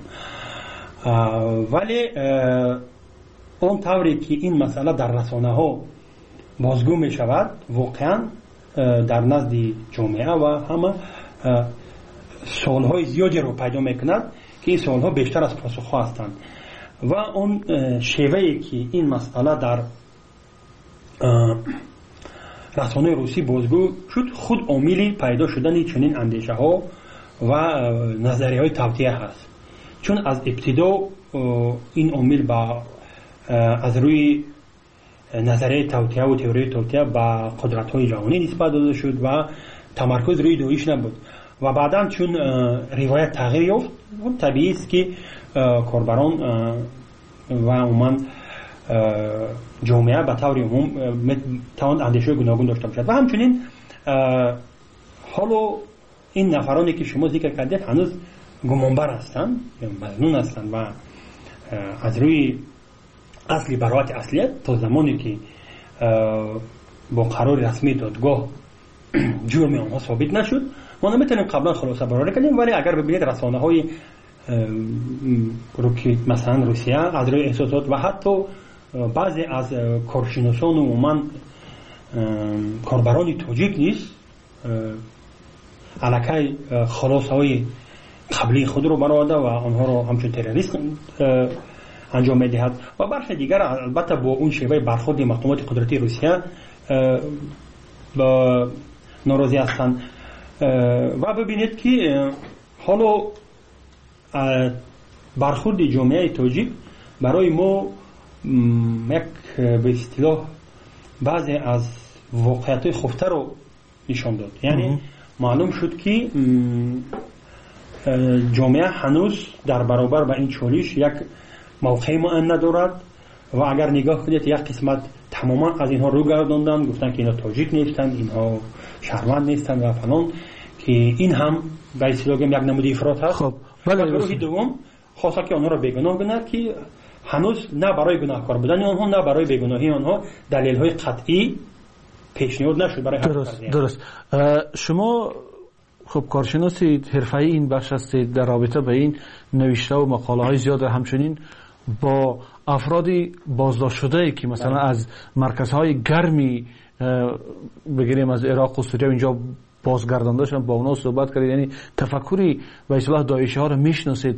ولی اون طوری که این مسئله در رسانه ها بازگو می شود واقعا در نزد جامعه و همه سوالهای زیادی رو پیدا میکند که این سوالها بیشتر از پاسخ هستند و اون شیوهی که این مسئله در رسانه روسی بازگو شد خود عاملی پیدا شدن چنین اندیشه ها و نظریه های توطئه هست، چون از ابتدا این عامل با از روی نظریه توطئه و تئوری توطئه با قدرت های جهانی نسبت داده شد و تمرکز روی داعش نبود و بعدا چون روایت تغییر یافت طبیعی است که کاربران و عموما جامعه به طور عموم توان اندیشه گوناگون داشته باشد و همچنین حالا این نفرانی که شما ذکر کردید هنوز گمانبر هستند یا مظنون هستند و از روی اصلی براءت اصلیت تا زمانی که با قرار رسمی دادگاه جرم آنها ثابت نشد ما نمیتونیم قبلا خلاصه برآورده کنیم، ولی اگر ببینید رسانه های مثلا روسیه از روی احساسات و حتی بعضی از کارشناسان و عموما کاربران تاجیک نیست علاقه خلاصه های قبلی خود رو برآورده و آنها رو همچون تروریست انجام میدهد و برخی دیگر البته با اون شیوه برخورد مقامات قدرتی روسیه با ناراضی هستند و ببینید که حالا برخورد جامعه تاجیک برای ما یک به اصطلاح بعضی از واقعیت‌های خفته رو نشان داد. یعنی معلوم شد که جامعه هنوز در برابر با این چالش یک موقع معین ندارد و اگر نگاه کنید یک قسمت تماما از اینها رو گرداندن، گفتن که اینا تاجیک نیستند، اینها شهروند نیستند و فلان، که این هم به اصطلاح یک نمود افراط هست. خب ولی گروه دوم خواسته که آنها را بیگناه کنند که هنوز نه برای گناهکار بودن آنها نه برای بیگناهی آنها دلیل‌های قطعی پیشنهاد نشد برای درست. شما خب کارشناسی حرفه‌ای این بخش هستید، در رابطه به این نوشته و مقاله‌های زیاد همچنین با افرادی بازداشت شده که مثلا از مرکزهای گرمی بگیریم از عراق و سوریه اینجا بازگردانده شدن، با اونا صحبت کردید، یعنی تفکری به اصطلاح داعشی ها رو میشناسید.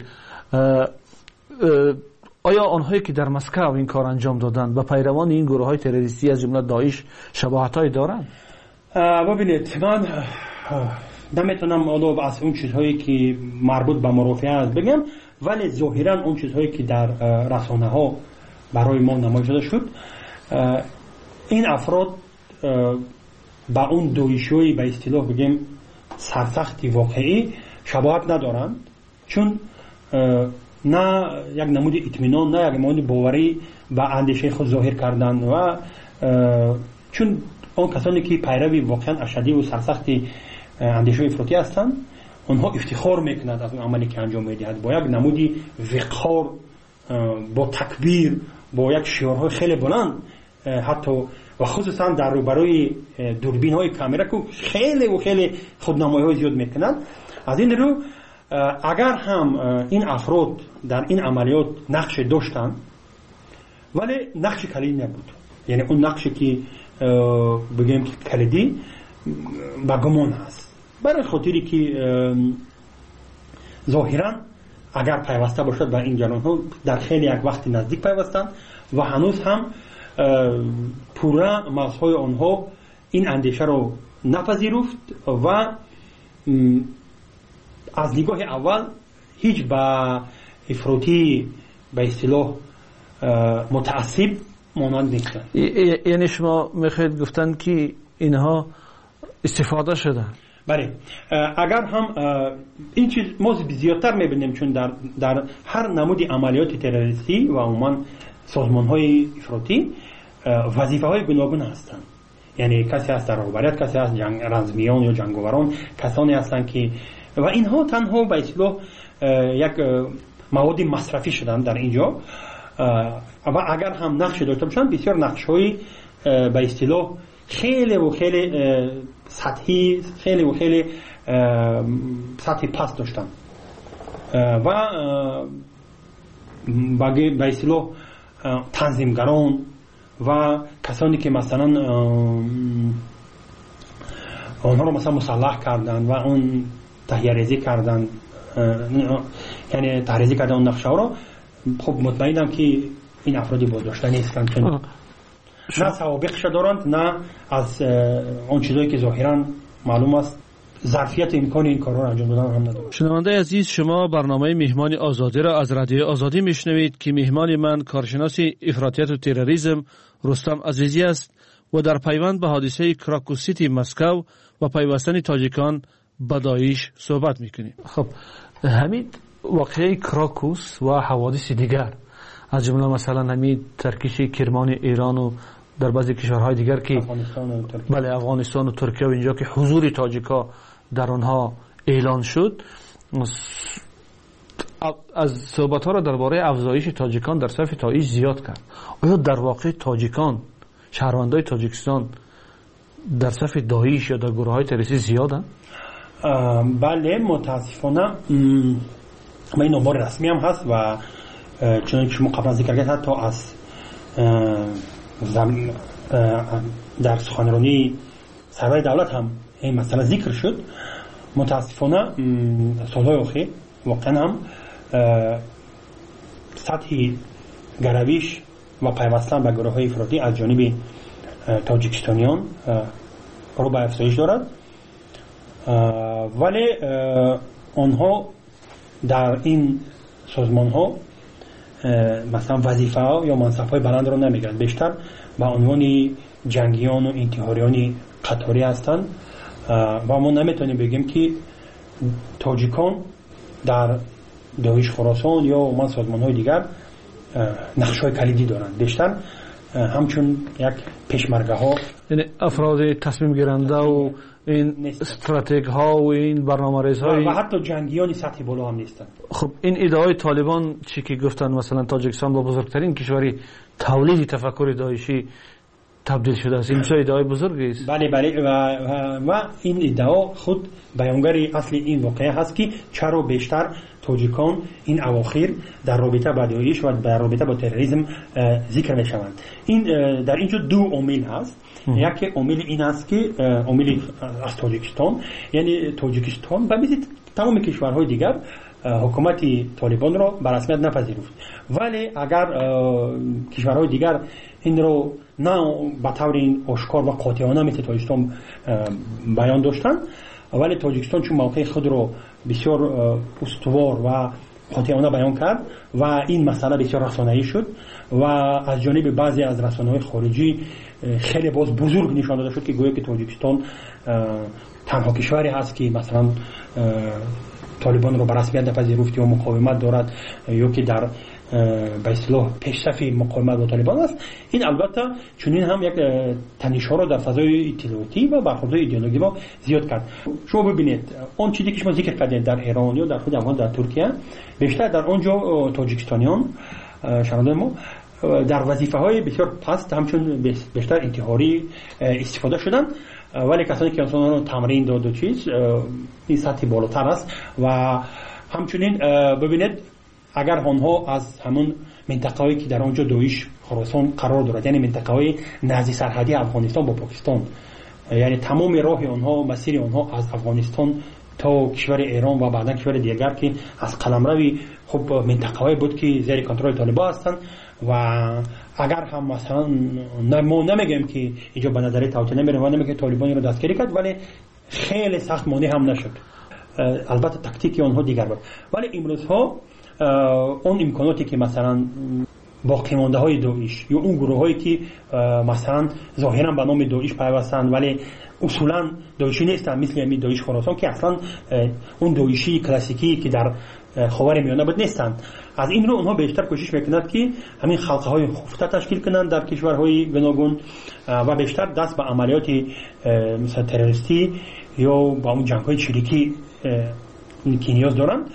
آیا آنهایی که در مسکو این کار انجام دادن با پیروان این گروه های تروریستی از جمله داعش شباهت هایی دارند؟ ببینید من نمیتونم الان از اون چیزهایی که مربوط به مرافعه است بگم، ولی ظاهرا اون چیزهایی که در رسانه ها برای ما نمایش داده شد این افراد با اون داعشی به اصطلاح بگیم سرسختی واقعی شباهت ندارند، چون نه یک نمود اطمینان نه یک نمود باوری به اندیشه خود ظاهر کردن و چون اون کسانی که پیروی واقعا اشدی و سرسختی اندیشه افراطی هستند اونها افتخار میکنند از اون عملی که انجام میدهند، با یک نمودی وقار با تکبیر با یک شعارهای خیلی بلند حتی و خصوصا در روبروی دوربین های کامera که خیلی و خیلی خودنمایی های زیاد میکنن. از این رو اگر هم این افراد در این عملیات نقش داشتن ولی نقش کلیدی نبود، یعنی اون نقشی که بگیم که کلیدی با گمان هست، برای خاطری که ظاهرا اگر پیوسته باشد به این جنان ها در خیلی یک وقت نزدیک پیوستند و هنوز هم پورا مغزهای آنها این اندیشه رو نپذیرفت و از نگاه اول هیچ با افراطی به اصطلاح متعصب مانند نیستن. یعنی شما میخواید گفتن که اینها استفاده شدن؟ بله، اگر هم این چیز ما زیادتر میبینیم چون در هر نمود عملیات تروریستی و عموما سازمان های افراطی وظیفه های گوناگون هستند. یعنی کسی هست در رهبریت، کسی هست رزمیان یا جنگاوران، کسانی هستند که و اینها تنها به اصطلاح یک مواد مصرفی شدن در اینجا و اگر هم نقش داشته باشند بسیار نقش های به اصطلاح خیلی و خیلی سطحی، خیلی و خیلی سطحی پست داشتن و به اصطلاح تنظیمگران و کسانی که مثلا آنها رو مثلا مسلح کردن و اون تحریزی کردن، یعنی تحریزی کردن اون نقشه ها رو، خب مطمئنم که این افرادی بازداشته نیستن چون نه سوابقش دارند نه از اون چیزایی که ظاهرا معلوم است ظرفیت امکان این کارها رو انجام دادن هم ندارند. شنونده عزیز، شما برنامه میهمان آزادی را از رادیو آزادی میشنوید که میهمان من کارشناس افراطیت و تروریسم رستم عزیزی است و در پیوند به حادثه کراکوس سیتی مسکو و پیوستن تاجیکان به داعش صحبت میکنیم. خب همین واقعه کراکوس و حوادث دیگر از جمله مثلا همین ترکیش کرمان ایران و در بعضی کشورهای دیگر که بله افغانستان و ترکیه و اینجا که حضور تاجیکا در آنها اعلان شد، از صحبت‌ها را درباره افزایش تاجیکان در صف داعش زیاد کرد. آیا در واقع تاجیکان، شهروندان تاجیکستان در صف داعش یا در گروه‌های تروریستی زیادند؟ بله، متاسفانه این آمار رسمی هم هست و چون شما قبلا ذکر کردید حتی از در سخنرانی سرور دولت هم این مسئله ذکر شد. متاسفانه سالهای اخیر واقعا هم سطح گرویش و پیوستن به گروه های افراطی از جانب تاجیکستانیان رو به افزایش دارد، ولی آنها در این سازمان ها مثلا وظیفه ها یا منصب های بلند رو نمیگیرند، بیشتر به عنوان جنگیان و انتحاریان قطاری هستند و ما نمیتونیم بگیم که تاجیکان در داعش خراسان یا عموما سازمان های دیگر نقش های کلیدی دارند، بیشتر همچون یک پشمرگه ها، یعنی افراد تصمیم گیرنده و این استراتژی ها و این برنامه‌ریز های و حتی جنگیان سطح بالا هم نیستند. خب این ادعای طالبان چی که گفتن مثلا تاجیکستان با بزرگترین کشوری تولید تفکر داعشی تبدیل شده است، این چه ادعای بزرگی است؟ بله و این ادعا خود بیانگر اصل این واقعه هست که چرا بیشتر تاجیکان این اواخر در رابطه با داعش و در رابطه با تروریسم ذکر میشوند. این در اینجا دو عامل هست. یکی عامل این است که عامل از تاجیکستان، یعنی تاجیکستان و مثل تمام کشورهای دیگر حکومت طالبان را به رسمیت نپذیرفت، ولی اگر کشورهای دیگر این رو نه به طور آشکار و قاطعانه مثل تاجیکستان بیان داشتن، ولی تاجیکستان چون موقع خود رو بسیار استوار و قاطعانه بیان کرد و این مسئله بسیار رسانه‌ای شد و از جانب بعضی از رسانه‌های خارجی خیلی باز بزرگ نشان داده شد که گویا که تاجیکستان تنها کشوری هست که مثلا طالبان رو به رسمیت نپذیرفت یا مقاومت دارد یا که در به اصطلاح پیشرفت مقاومت با طالبان است. این البته چنین هم یک تنش‌ها رو در فضای اطلاعاتی و برخوردهای ایدئولوژی ما زیاد کرد. شما ببینید اون چیزی که شما ذکر کردید در ایران یا در خود افغان در ترکیه، بیشتر در اونجا تاجیکستانیان شنونده ما در وظیفه های بسیار پست همچون بیشتر انتحاری استفاده شدن، ولی کسانی که اونها تمرین داد و چیز این سطح بالاتر است. و همچنین ببینید اگر آنها از همون منطقه‌ای که در آنجا دویش خراسان قرار دارد، یعنی منطقه‌های نزدیک سرحدی افغانستان با پاکستان، یعنی تمام راه آنها، مسیر آنها از افغانستان تا کشور ایران و بعدا کشور دیگر که از قلمروی خب منطقه‌ای بود که زیر کنترل طالبان هستند. و اگر هم مثلا ما نمیگیم که اینجا به نظر توطئه نمیره و نمیگه طالبان رو دستگیری کرد، ولی خیلی سخت مانع هم نشد. البته تاکتیکی آنها دیگر بود، ولی امروز ها اون امکاناتی که مثلا باقی مانده های داعش یا اون گروه هایی که مثلا ظاهرا به نام داعش پیوستند ولی اصولا داعشی نیستند، مثل همین داعش خراسان که اصلا اون داعشی کلاسیکی که در خاورمیانه بود نیستند، از این رو اونها بیشتر کوشش میکنند که همین خلقه های خفته تشکیل کنند در کشورهای گوناگون و بیشتر دست به عملیات مثلا تروریستی یا با اون جنگ های چریکی که نیاز دارند.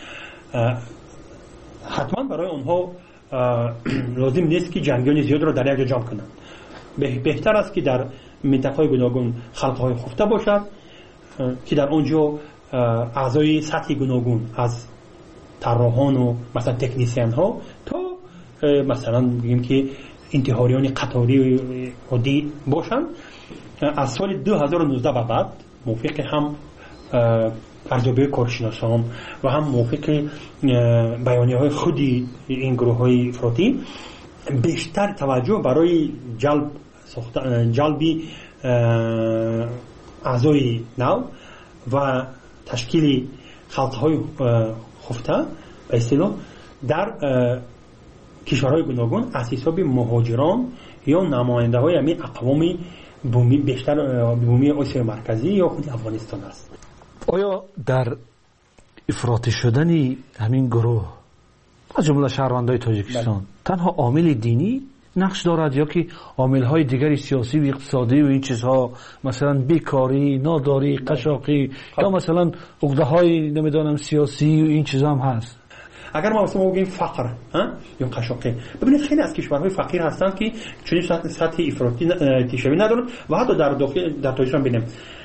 حتما برای اونها لازم نیست که جنگیان زیاد را در یک جا جمع کنند. بهتر است که در منطقه‌های گوناگون خلقه‌های خفته باشد که در آنجا اعضای سطح گوناگون از طراحان و مثلا تکنیسیان ها تا مثلا بگیم که انتحاریان قطاری عادی باشند. از سال 2019 به بعد موافق هم ارزیابی کارشناسان و هم موافق بیانیه‌های خودی این گروه‌های افراطی بیشتر توجه برای جلبی اعضای نو و تشکیل خلقه‌های خفته به اصطلاح در کشورهای گوناگون از حساب مهاجران یا نماینده‌های همین اقوام بومی بیشتر بومی آسیا مرکزی یا خود افغانستان است. آیا در افراطی شدن همین گروه از جمله شهروندان تاجیکستان تنها عامل دینی نقش دارد یا که عامل‌های دیگری سیاسی و اقتصادی و این چیزها، مثلا بیکاری، ناداری، قشاقی یا مثلا عقده‌های نمیدونم سیاسی و این چیزها هم هست؟ اگر ما مثلا بگیم فقر یا قشاقی، ببینید خیلی از کشورهای فقیر هستند که چنین سطح افراطی تشابه ندارند و حتی در داخل در تاجیکستان ببینیم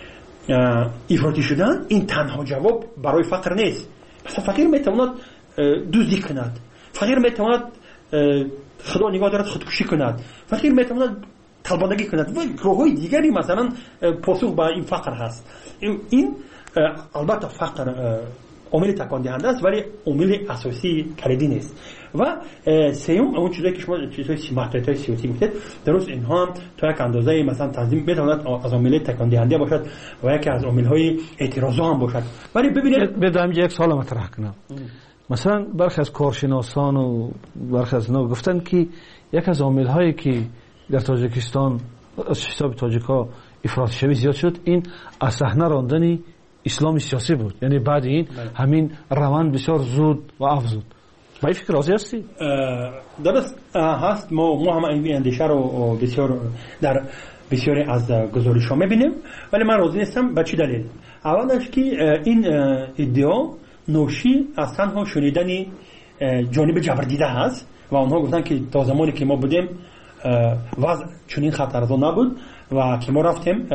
افراطی شدن این تنها جواب برای فقر نیست. مثلا فقیر میتواند دزدی کند، فقیر میتواند خدا نگاه دارد خودکشی کند، فقیر میتواند طلبانگی کند و گروه‌های دیگری مثلا پاسخ به این فقر هست. این البته فقر عامل تکان دهنده است ولی عامل اساسی کلیدی نیست. و سوم اون چیزایی که شما چیزهای سیاسی سیاسی گفتید درست، اینها هم تا یک اندازه مثلا تنظیم میتواند از عامل تکان دهنده باشد و یکی از عامل‌های اعتراض هم باشد. ولی ببینید بدم یک سوال مطرح کنم. مثلا برخی از کارشناسان و برخی از اینا گفتن که یک از عامل‌هایی که در تاجیکستان از حساب تاجیک‌ها افراطی شوی زیاد شد این از صحنه راندن اسلام سیاسی بود، یعنی بعد این همین روند بسیار زود و افزود. با این فکر راضی هستی؟ درست هست. ما هم این اندیشه رو بسیار در بسیاری از گزارش‌ها می‌بینیم، ولی من راضی نیستم. به چه دلیل؟ اولش که این ادعا نوشی از تنها شنیدن جانب جبردیده هست و آنها گفتن که تا زمانی که ما بودیم وضع چنین خطرزا نبود و که ما رفتیم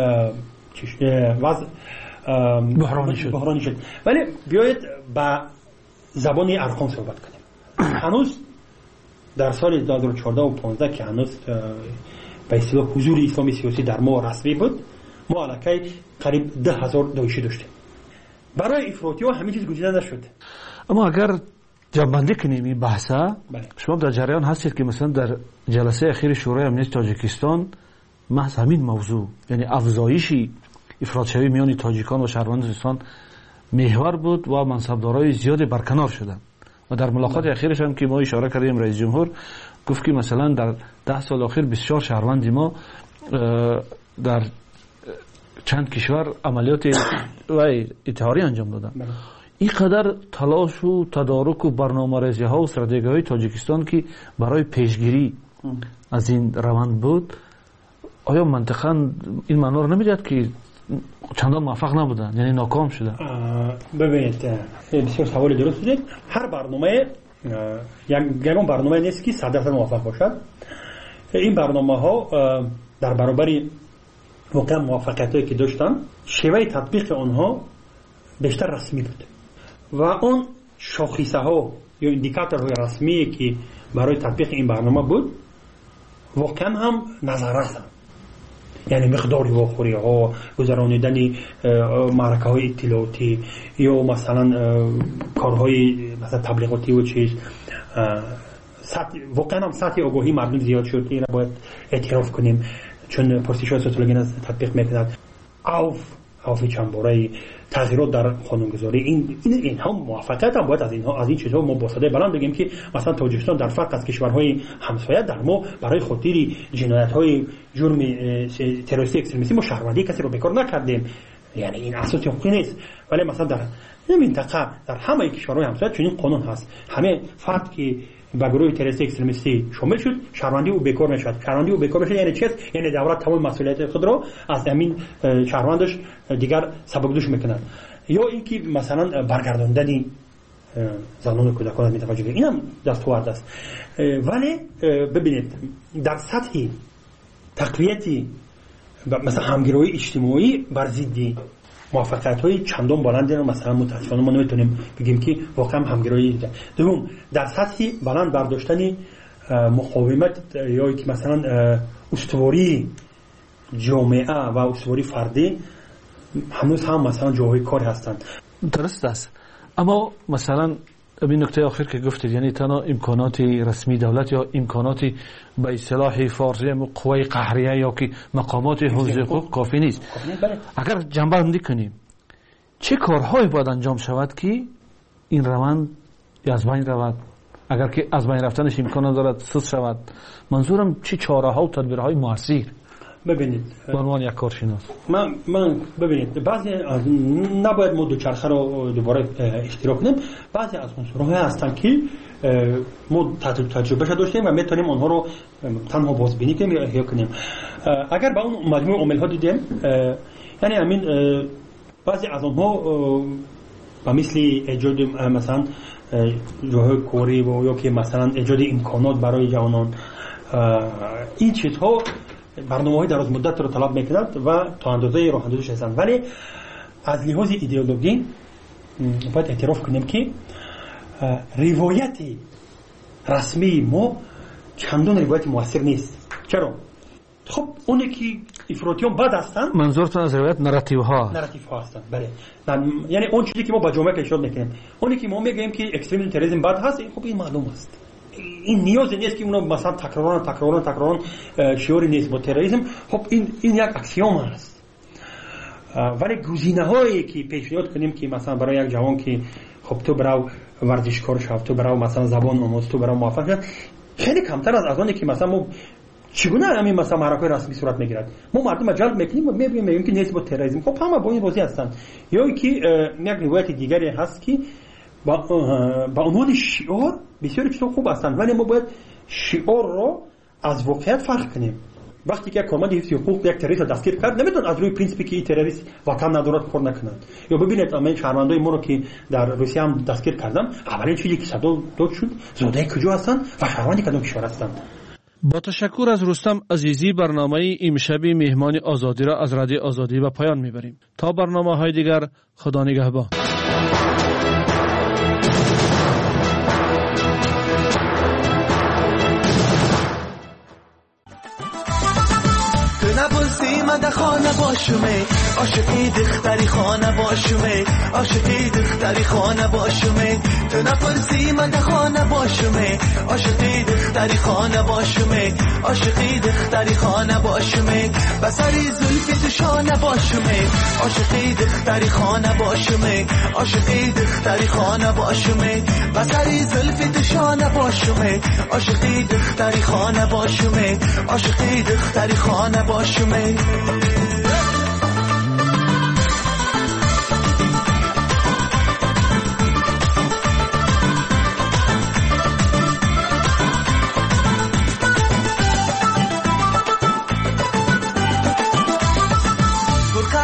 وضع بحرانی شد. ولی بیایید با زبان ارقام صحبت کنیم. هنوز در سال 2014 و 15 که هنوز به اصطلاح حضور اسلامی سیاسی در ما رسمی بود، ما الکی قریب 10,000 داعشی داشتیم. برای افراطی‌ها همین چیز گزیده نشد. اما اگر جمع‌بندی کنیم این بحثا، شما در جریان هستید که مثلا در جلسه اخیر شورای امنیت تاجیکستان محض همین موضوع، یعنی افزایش افراط‌شوی میان تاجیکان و شهروندان محور بود و منصبدارای زیادی برکنار شدند. و در ملاقات اخیرش هم که ما اشاره کردیم رئیس جمهور گفت که مثلا در 10 سال اخیر بسیار شهروند ما در چند کشور عملیات و انتحاری انجام دادن. این قدر تلاش و تدارک و برنامه‌ریزی ها و استراتژی های تاجیکستان که برای پیشگیری از این روند بود، آیا منطقاً این معنا رو نمیداد که چندان موفق نبودن، یعنی ناکام شدن؟ ببینید بسیار سوال درست بود. هر برنامه یگان برنامه نیست که 100% موفق باشد. این برنامه ها در برابر واقعا موفقیتی که داشتن شیوه تطبیق آنها بیشتر رسمی بود و اون شاخصه ها یا ایندیکاتورهای رسمی که برای تطبیق این برنامه بود واقعا هم نظر رسید. یعنی مقدار واخوری ها، گذرانیدن معرکه های اطلاعاتی یا مثلا کارهای مثلا تبلیغاتی و چیز، واقعا هم سطح آگاهی مردم زیاد شد. این را باید اعتراف کنیم چون پرسش های سوتولوژی تطبیق میکند. اوف چند باره تغییرات در قانونگذاری، اینها موفقیت هم باید از این چیزها ما با صدای بلند بگیم که مثلا تاجیکستان در فرق از کشورهای همسایه در ما برای خاطر جنایت‌های جرم تروریستی اکستریمیستی ما شهروندی کسی رو بیکار نکردیم. یعنی این اساس حقوقی نیست، ولی مثلا در این منطقه در همه کشورهای همسایه چنین قانون هست. همه فرد که با گروه تروریستی اکستریمیستی شامل شد شهروندی او بیکار نشد. شهروندی او بیکار نشد یعنی چی؟ یعنی دولت تمام مسئولیت خود را از همین شهروندش دیگر سبکدوش میکنند. یا اینکه مثلا برگرداندن زنان و کودکان از منطقه جنوبی، اینم دستاورد است. ولی ببینید در سطح تقویت مثلا همگرایی اجتماعی بر ضد موفقیت‌های چندان بلند مثلا متأسفانه ما نمیتونیم بگیم که واقعا همگرایی ده. دوم در سطح بلند برداشتن مقاومت یا که مثلا استواری جامعه و استواری فردی هنوز هم مثلا جاهای کار هستند. درست است، اما مثلا این نکته آخر که گفتید یعنی تنها امکانات رسمی دولت یا امکانات به اصطلاح فارسی قوای قهریه یا که مقامات حفظ حقوق کافی نیست. اگر جنبه بندی کنیم چه کارهایی باید انجام شود که این روند از بین رود؟ اگر که از بین رفتنش امکان دارد سست شود، منظورم چه چاره ها و تدبیرهای موثر؟ ببینید به عنوان یک کارشناس من ببینید بعضی از نباید ما دوچرخه رو دوباره اشتراک کنیم. بعضی از عنصرها هستن که ما تجربه داشتیم و میتونیم اونها رو تنها بازبینی کنیم یا احیا کنیم. اگر با اون مجموع عامل ها دیدیم یعنی همین بعضی از اونها و مثل ایجاد مثلا جاهای کاری و یا که مثلا ایجاد امکانات برای جوانان، این چیزها برنامه‌های دراز مدت رو طلب می‌کند و تا اندازه راه اندازش هستند. ولی از لحاظ ایدئولوژی باید اعتراف کنیم که روایت رسمی ما چندان روایت موثر نیست. چرا؟ خب اونی که افراطیان بد هستند. منظورتون از روایت نراتیو ها هستند. بله. یعنی اون چیزی که ما با جامعه اشاره می‌کنیم، اونی که ما میگیم که اکستریمیسم تروریسم بد هست، خب این معلوم است. این نیاز نیست که اونو مثلا تکراران شعاری نیست با تروریسم. خب این یک اکسیوم است. ولی گزینه‌هایی که پیشنهاد کنیم که مثلا برای یک جوان که خب تو برو ورزشکار شو، تو برو مثلا زبان آموز، تو برو موفق شو، خیلی کمتر از آنی که مثلا ما چگونه همین مثلا معرکه‌های رسمی صورت میگیرد. ما مردم جلب میکنیم و میگیم که نیست با تروریسم. خب همه با این راضی هستند. یا اینکه یک روایت دیگری هست که با عنوان شعار بسیار چیزا خوب هستند، ولی ما باید شعار رو از واقعیت فرق کنیم. وقتی که کارمند حفظ حقوق یک تروریست دستگیر کرد، نمیتونه از روی پرینسیپی که این تروریست وطن ندارد کار نکنند. یا ببینید من شهروندای ما رو که در روسیه هم دستگیر کردم، اولین چیزی که صدا داد شد زاده کجا هستند و شهروندی کدام کشور هستند. با تشکر از رستم عزیزی برنامه امشبی مهمان آزادی را از رادیو آزادی به پایان میبریم. تا برنامه‌های دیگر خدا نگهبان. نبازی من در خانه باشمه عاشقی دختری خانه باشمه عاشقی دختری خانه باشمه تو نبازی من در خانه باشمه عاشقی دختری خانه باشمه عاشقی دختری خانه باشمه بسری زلفی تو شانه باشمه عاشقی دختری خانه باشمه عاشقی دختری خانه باشمه بسری زلفی تو شانه باشمه عاشقی دختری خانه باشمه عاشقی دختری خانه باشمه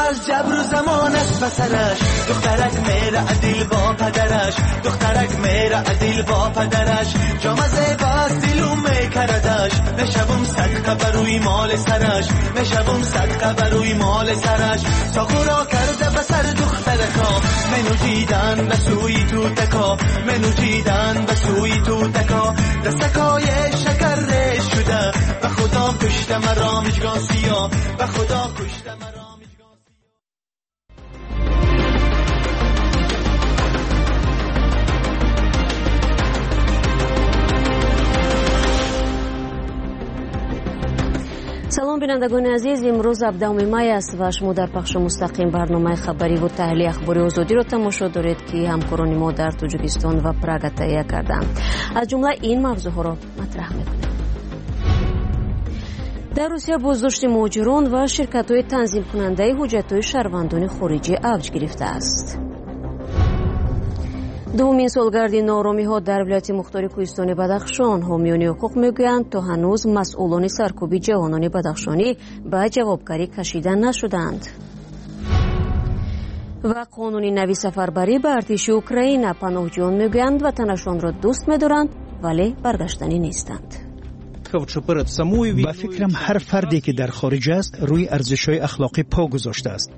از جبر و زمان است بسرش دخترک میره عدیل با پدرش دخترک میره عدیل با پدرش جامزه باز دیلو میکردش نشبم صدقه بروی مال سرش نشبم صدقه بروی مال سرش ساخورا کرده بسر دخترکا منو جیدن بسوی تو تکا منو جیدن بسوی تو تکا دستکای شکر ریش شده و خدا کشته مرا مجگان سیا و خدا کشته مرا салом бинандагони азиз, имрӯз 17 май аст ва шумо дар пахши мустақим барномаи хабариву таҳлили ахбори озодиро тамошо доред ки ҳамкорони мо дар Тоҷикистон ва Прага таҳия карданд. аз ҷумла ин мавзӯъҳоро матраҳ мекунем. дар Русия боздошти муҳоҷирон ва ширкатҳои танзимкунандаи ҳуҷҷатҳои шаҳрвандони хориҷӣ авҷ гирифтааст. дуюмин солгарди нооромиҳо дар вилояти мухтори кӯҳистони Бадахшон. ҳомиёни ҳуқуқ мегӯянд, то ҳанӯз масъулони саркӯби ҷавонони бадахшонӣ ба ҷавобгарӣ кашида нашуданд. ва қонуни нави сафарбарӣ ба артиши Украина. паноҳҷӯён мегӯянд, ватанашонро дӯст медоранд, вале баргаштанӣ нестанд. ба фикрам ҳар фарде ки дар хориҷ аст рӯи арзишҳои ахлоқӣ по гузоштааст.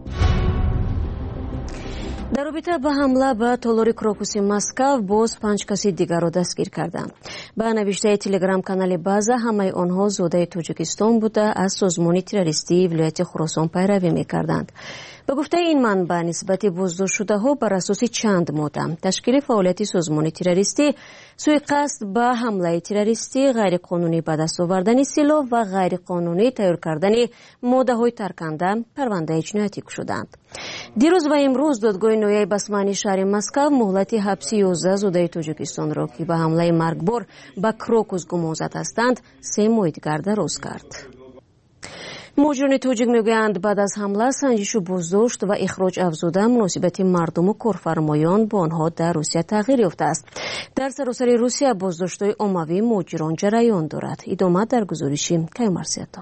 дар робита ба ҳамла ба толори крокуси Москав боз 5 каси дигарро дастгир карданд. ба навиштаи телеграм-канали База, ҳамаи онҳо зодаи Тоҷикистон буда аз созмони террористии вилояти Хуросон пайравӣ мекарданд. ба гуфтаи ин манбаъ, нисбати боздоштшудаҳо бар асоси чанд модда ташкили фаъолияти созмони террористӣ, суиқасд ба ҳамлаи террористӣ, ғайриқонунӣ ба даст овардани силоҳ ва ғайриқонунӣ тайёр кардани моддаҳои тарканда парвандаи ҷиноятӣ кушоданд. дирӯз ва имрӯз додгоҳи ноҳияи басмани шаҳри Москав муҳлати ҳабси 11 зодаи Тоҷикистонро, ки ба ҳамлаи маргбор ба Крокус гумонзад ҳастанд, 3 моҳи дигар дароз кард. муҳоҷирони тоҷик мегӯянд, баъд аз ҳамла санҷишу боздошт ва ихроҷ афзуда муносибати мардуму корфармоён бо онҳо дар Русия тағйир ёфтааст. дар саросари Русия боздоштҳои оммавии муҳоҷирон ҷараён дорад. идома дар гузориши Каймарсиято.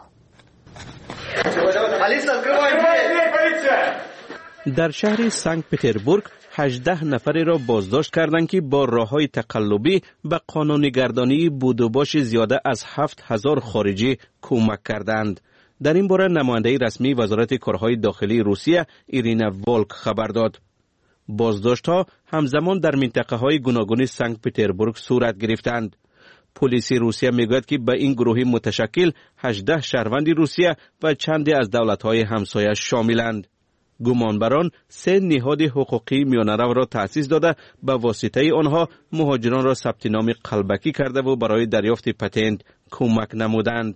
дар шаҳри Санкт Петербург 18 нафареро боздошт карданд ки бо роҳҳои тақаллубӣ ба қонунигардонии будубоши зиёда аз 7000 хориҷӣ кӯмак карданд. дар ин бора намояндаи расмии вазорати корҳои дохилии Русия Ирина Волк хабар дод. боздоштҳо ҳамзамон дар минтақаҳои гуногуни Санкт Петербург сурат гирифтанд. پلیسی روسیه میگوید که به این گروه متشکل 18 شهروند روسیه و چندی از دولت‌های همسایه شاملند. گمانبران 3 نهاد حقوقی میانرو را تأسیس داده به واسطه آنها مهاجران را ثبت نام قلبکی کرده و برای دریافت پتنت کمک نمودند.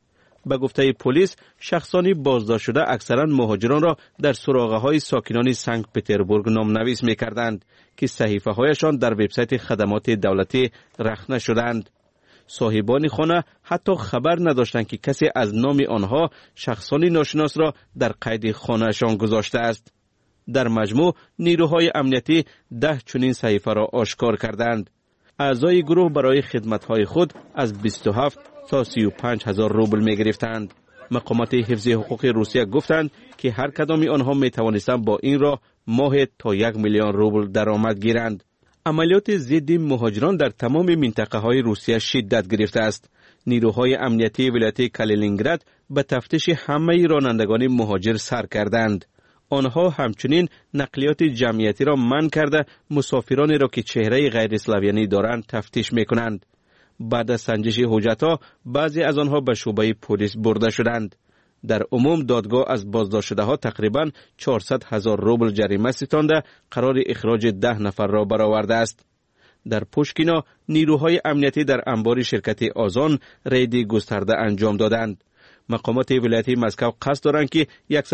به گفته پلیس شخصانی بازداشت شده اکثرا مهاجران را در سراغه‌های ساکنان سنت پتربورگ نامنویس می‌کردند که صحیفه‌هایشان در وبسایت خدمات دولتی رخنه شدند. صاحبان خانه حتی خبر نداشتند که کسی از نام آنها شخصانی ناشناس را در قید خانه‌شان گذاشته است. در مجموع نیروهای امنیتی 10 چنین صحیفه را آشکار کردند. اعضای گروه برای خدمت‌های خود از 27 تا 35 هزار روبل می گرفتند. مقامات حفظ حقوق روسیه گفتند که هر کدام آنها می توانستند با این راه ماه تا 1 میلیون روبل درآمد گیرند. عملیات ضد مهاجران در تمام منطقه های روسیه شدت گرفته است. نیروهای امنیتی ولایت کالینینگراد به تفتیش همه رانندگان مهاجر سر کردند. آنها همچنین نقلیات جمعیتی را منع کرده مسافرانی را که چهره غیر اسلاویانی دارند تفتیش میکنند. بعد از سنجش حجت‌ها بعضی از آنها به شعبه پلیس برده شدند. در عموم دادگاه از بازداشت شده‌ها تقریباً 400 هزار روبل جریمه ستانده قرار اخراج 10 نفر را برآورده است. در پوشکینا نیروهای امنیتی در انبار شرکت آزان رید گسترده انجام دادند. مقامات ولایت مسکو قصد دارند که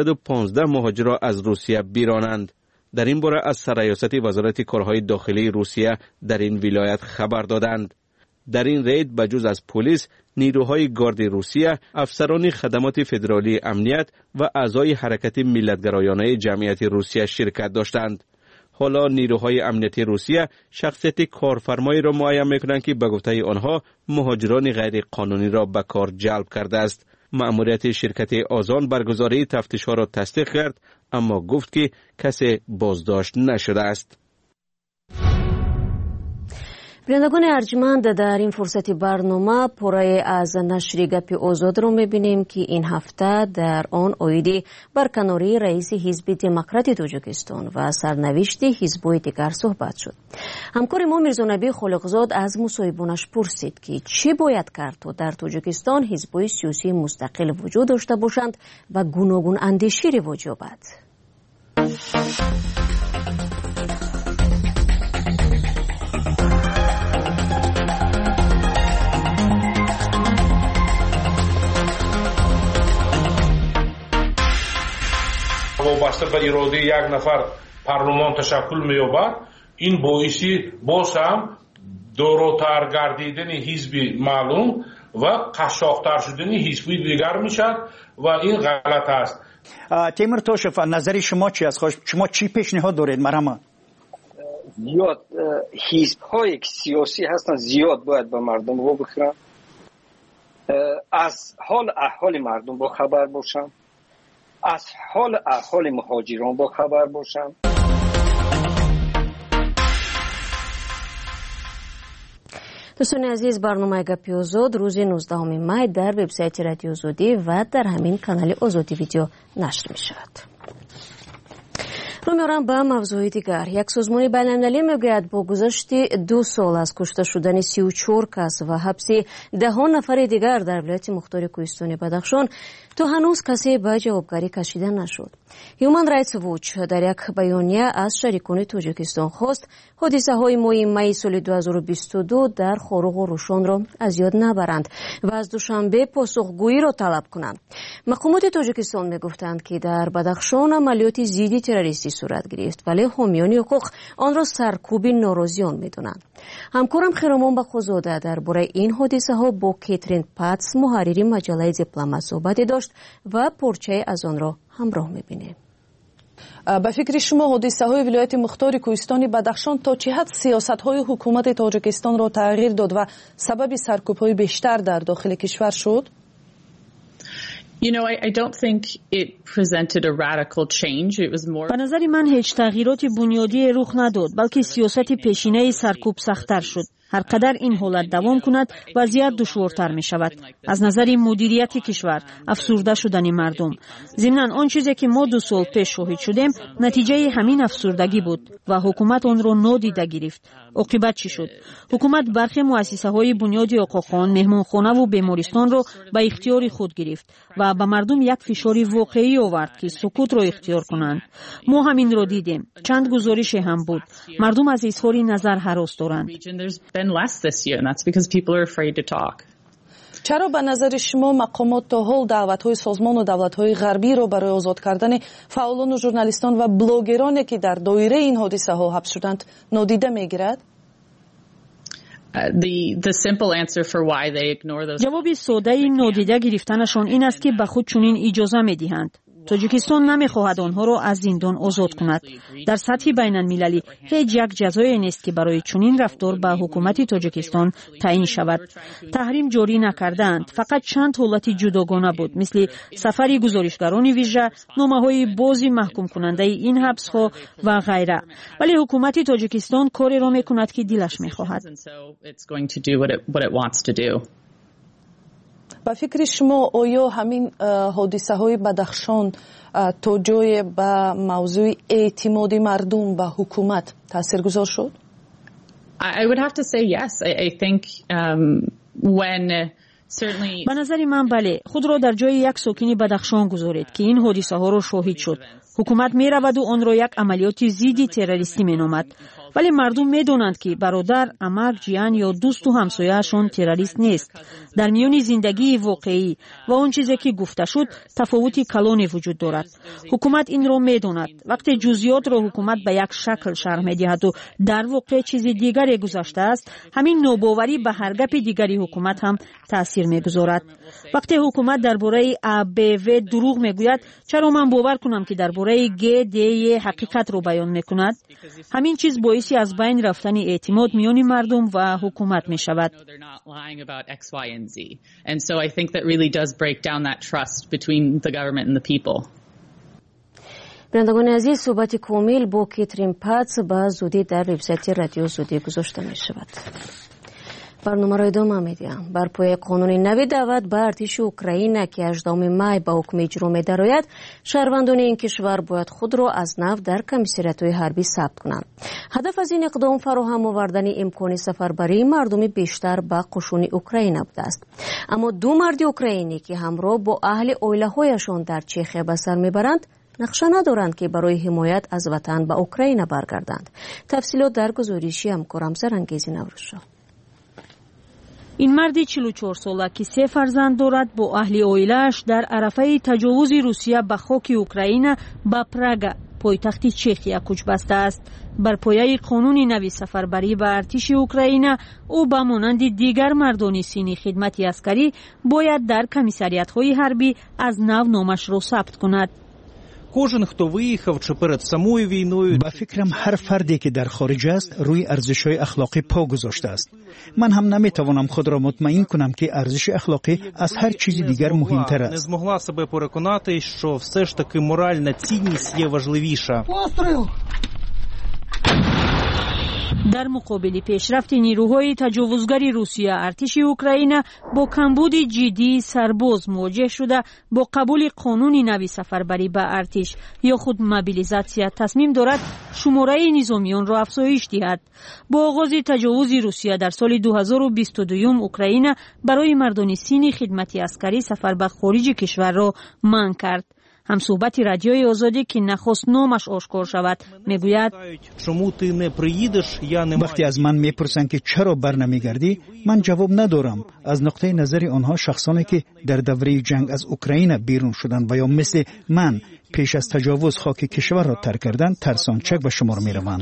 115 مهاجر را از روسیه بیرانند. در این باره از سرریاست وزارت کارهای داخلی روسیه در این ولایت خبر دادند. در این رید بجز از پلیس، نیروهای گارد روسیه، افسران خدمات فدرالی امنیت و اعضای حرکت ملت‌گرایانه جمعیت روسیه شرکت داشتند. حالا نیروهای امنیتی روسیه شخصیت کارفرمایی را معین می‌کنند که به گفته آنها مهاجران غیر قانونی را به کار جلب کرده است. مأموریت شرکت آزان برگزاری تفتیش‌ها را تصدیق کرد، اما گفت که کسی بازداشت نشده است. بینندگان ارجمند، در این فرصت برنامه پاره از نشر گپ آزاد رو میبینیم که این هفته در آن اویدی برکناری رئیس حزب دموکرات تاجیکستان و سرنوشت حزب‌های دیگر صحبت شد. همکار ما میرزانبی خالقزاد از مصاحبانش پرسید که چی باید کرد تا در تاجیکستان حزب‌های سیاسی مستقل وجود داشته باشند و گوناگون اندیشی رواج یابد. وابسته به اراده یک نفر پارلمان تشکل می‌یابد، این باعثی باز هم دوراتر گردیدن حزب معلوم و قشاق‌تر شدن حزب‌های دیگر میشد و این غلط است. تیمور توشف، نظر شما چی است؟ شما چی پیشنهاد دارید مرحبا؟ زیاد حزب‌های سیاسی هستند، زیاد باید به مردم رو بخورن، از حال احوال مردم با خبر باشن، از حال احوال مهاجران با خبر باشن. دوستان عزیز، برنامه گپی آزاد روز 19 می در وبسایت رادیو آزادی و در همین کانال آزادی ویدیو نشر می شود. رو میارم به موضوع دیگر. یک سازمان بین‌المللی میگوید با گذشت 2 سال از کشته شدن 34 کس و حبس 10 نفر دیگر در ولایت مختار کوهستان بدخشان تا هنوز کسی به جوابگری کشیده نشد. هیومن رایتس واچ در یک بیانیه از شریکان تاجیکستان خواست حادثه های ماه سال 2022 در خاروق و روشان را از یاد نبرند و از دوشنبه پاسخگویی را طلب کنند. مقامات تاجیکستان میگفتند که در بدخشان عملیات ضد تروریستی صورت گرفت، ولی حامیان حقوق آن را سرکوب ناراضیان میدانند. همکارم خیرامان بخوزاده درباره این حادثه ها با کیترین پاتس محرر مجله دیپلمات صحبتی داشت و پرچه از آن را همراه میبینیم. به فکر شما حادثه های ولایت مختار کوهستان بدخشان تا چه حد سیاست های حکومت تاجیکستان را تغییر داد و سبب سرکوب های بیشتر در داخل کشور شد؟ I don't think it presented a radical change. It was more. به نظر من هیچ تغییرات بنیادی رخ نداد، بلکه سیاست پیشینه سرکوب سخت‌تر شد. هر قدر این حالت دوام کند وضعیت دشوارتر می شود. از نظر مدیریت کشور، افسرده شدن مردم. ضمناً آن چیزی که ما 2 سال پیش شاهد شدیم نتیجه همین افسردگی بود و حکومت آن را نادیده گرفت. عاقبت چی شد؟ حکومت برخی مؤسسه های بنیادی آقاخان، مهمانخانه و بیمارستان را به اختیار خود گرفت و به مردم یک فشار واقعی آورد که سکوت را اختیار کنند. ما همین را دیدیم. چند گزارش هم بود. مردم از اظهار نظر هراس دارند. چرا به نظر شما مقامات تا حال دعوت‌های سازمان و دولت‌های غربی را برای آزاد کردن فعالان و ژورنالیستان و بلاگرانی که در دایره این حادثه ها حبس شدند نادیده می‌گیرد؟ جواب ساده نادیده گرفتنشان این است که به خود چنین اجازه می‌دهند. تاجیکستان نمی‌خواهد آنها را از زندان آزاد کند. در سطح بین‌المللی هیچ یک جزایی نیست که برای چنین رفتار به حکومت تاجیکستان تعیین شود. تحریم جاری نکردند، فقط چند حالت جداگانه بود، مثل سفر گزارشگران ویژه، نامه‌های بازی محکوم کننده این حبس‌ها و غیره. ولی حکومت تاجیکستان کاری را می‌کند که دلش می‌خواهد. به فکر شما آیا همین حادثه های بدخشان تا جای به موضوع اعتماد مردم به حکومت تاثیرگذار شد؟ I would have to say yes. I think به نظر من بله. خود را در جای یک ساکن بدخشان گذارید که این حادثه ها را شاهد شد. حکومت می رود و آن را یک عملیات ضد تروریستی می نامد. ولی مردم می دانند که برادر، عمک، جیان یا دوست و همسایه‌شان تروریست نیست. در میان زندگی واقعی و آن چیزی که گفته شد تفاوتی کلانی وجود دارد. حکومت این را می داند. وقتی جزئیات را حکومت به یک شکل شرح می دهد و در واقع چیز دیگری گذشته است، همین ناباوری به هر گپ دیگری حکومت هم تاثیر تاثیر میگذارد. وقتی حکومت درباره ABV دروغ میگوید، چرا من باور کنم که درباره GDE حقیقت رو بیان میکند؟ همین چیز باعث از بین رفتن اعتماد میان مردم و حکومت میشود. بینندگان عزیز، صحبت کامل با کیترین پاتس به زودی در وبسایت رادیو زودی گذاشته می شود. برنامه را ادامه میدیم. بر پایه قانون نوی دعوت به ارتش اوکراین که 18 می به حکم اجرا می درآید، شهروندان این کشور باید خود را از نو در کمیساریات‌های حربی ثبت کنند. هدف از این اقدام فراهم آوردن امکان سفربری مردم بیشتر به قشون اوکراین بوده است. اما دو مرد اوکراینی که همراه با اهل عائله‌هایشان در چخیا به سر میبرند، نقشه ندارند که برای حمایت از وطن به اوکراین برگردند. تفصیلات در گزارشی همکارم زرنگیزی نوروزشاه. این مردی 44 ساله که 3 فرزند دارد با اهل عائله‌اش در عرفه تجاوز روسیه به خاک اوکراین به پراگ پایتخت چخیا کوچ بسته است. بر پایه قانون نوی سفربری به ارتش اوکراین، او به مانند دیگر مردان سین خدمت عسکری باید در کمیساریات‌های حربی از نو نامش را ثبت کند. کожен, хто виїхав чи перед самою війною. با فکرم هر فردی که در خارج است روی ارزش‌های اخلاقی پا گذاشته است. من هم نمیتوانم خود را مطمئن کنم که ارزش اخلاقی از هر چیز دیگر مهمتر است. Не змогла себе переконати, що все ж таки моральна цінність є важливіша. در مقابل پیشرفت نیروهای تجاوزگر روسیه، ارتش اوکراین با کمبود جدی سرباز مواجه شده. با قبول قانون نوی سفربری به ارتش یا خود موبیلیزاسیا تصمیم دارد شماره نظامیان را افزایش دهد. با آغاز تجاوز روسیه در سال 2022 اوکراین برای مردان سین خدمت عسکری سفر به خارج کشور را منع کرد. هم صحبت رادیوی آزادی که نخست نامش آشکار شود میگوید وقتی از من میپرسند که چرا بر نمیگردی، من جواب ندارم. از نقطه نظر آنها شخصانی که در دوره جنگ از اوکراین بیرون شدند و یا مثل من پیش از تجاوز خاک کشور را ترک کردند ترسانچک به شمار میروند.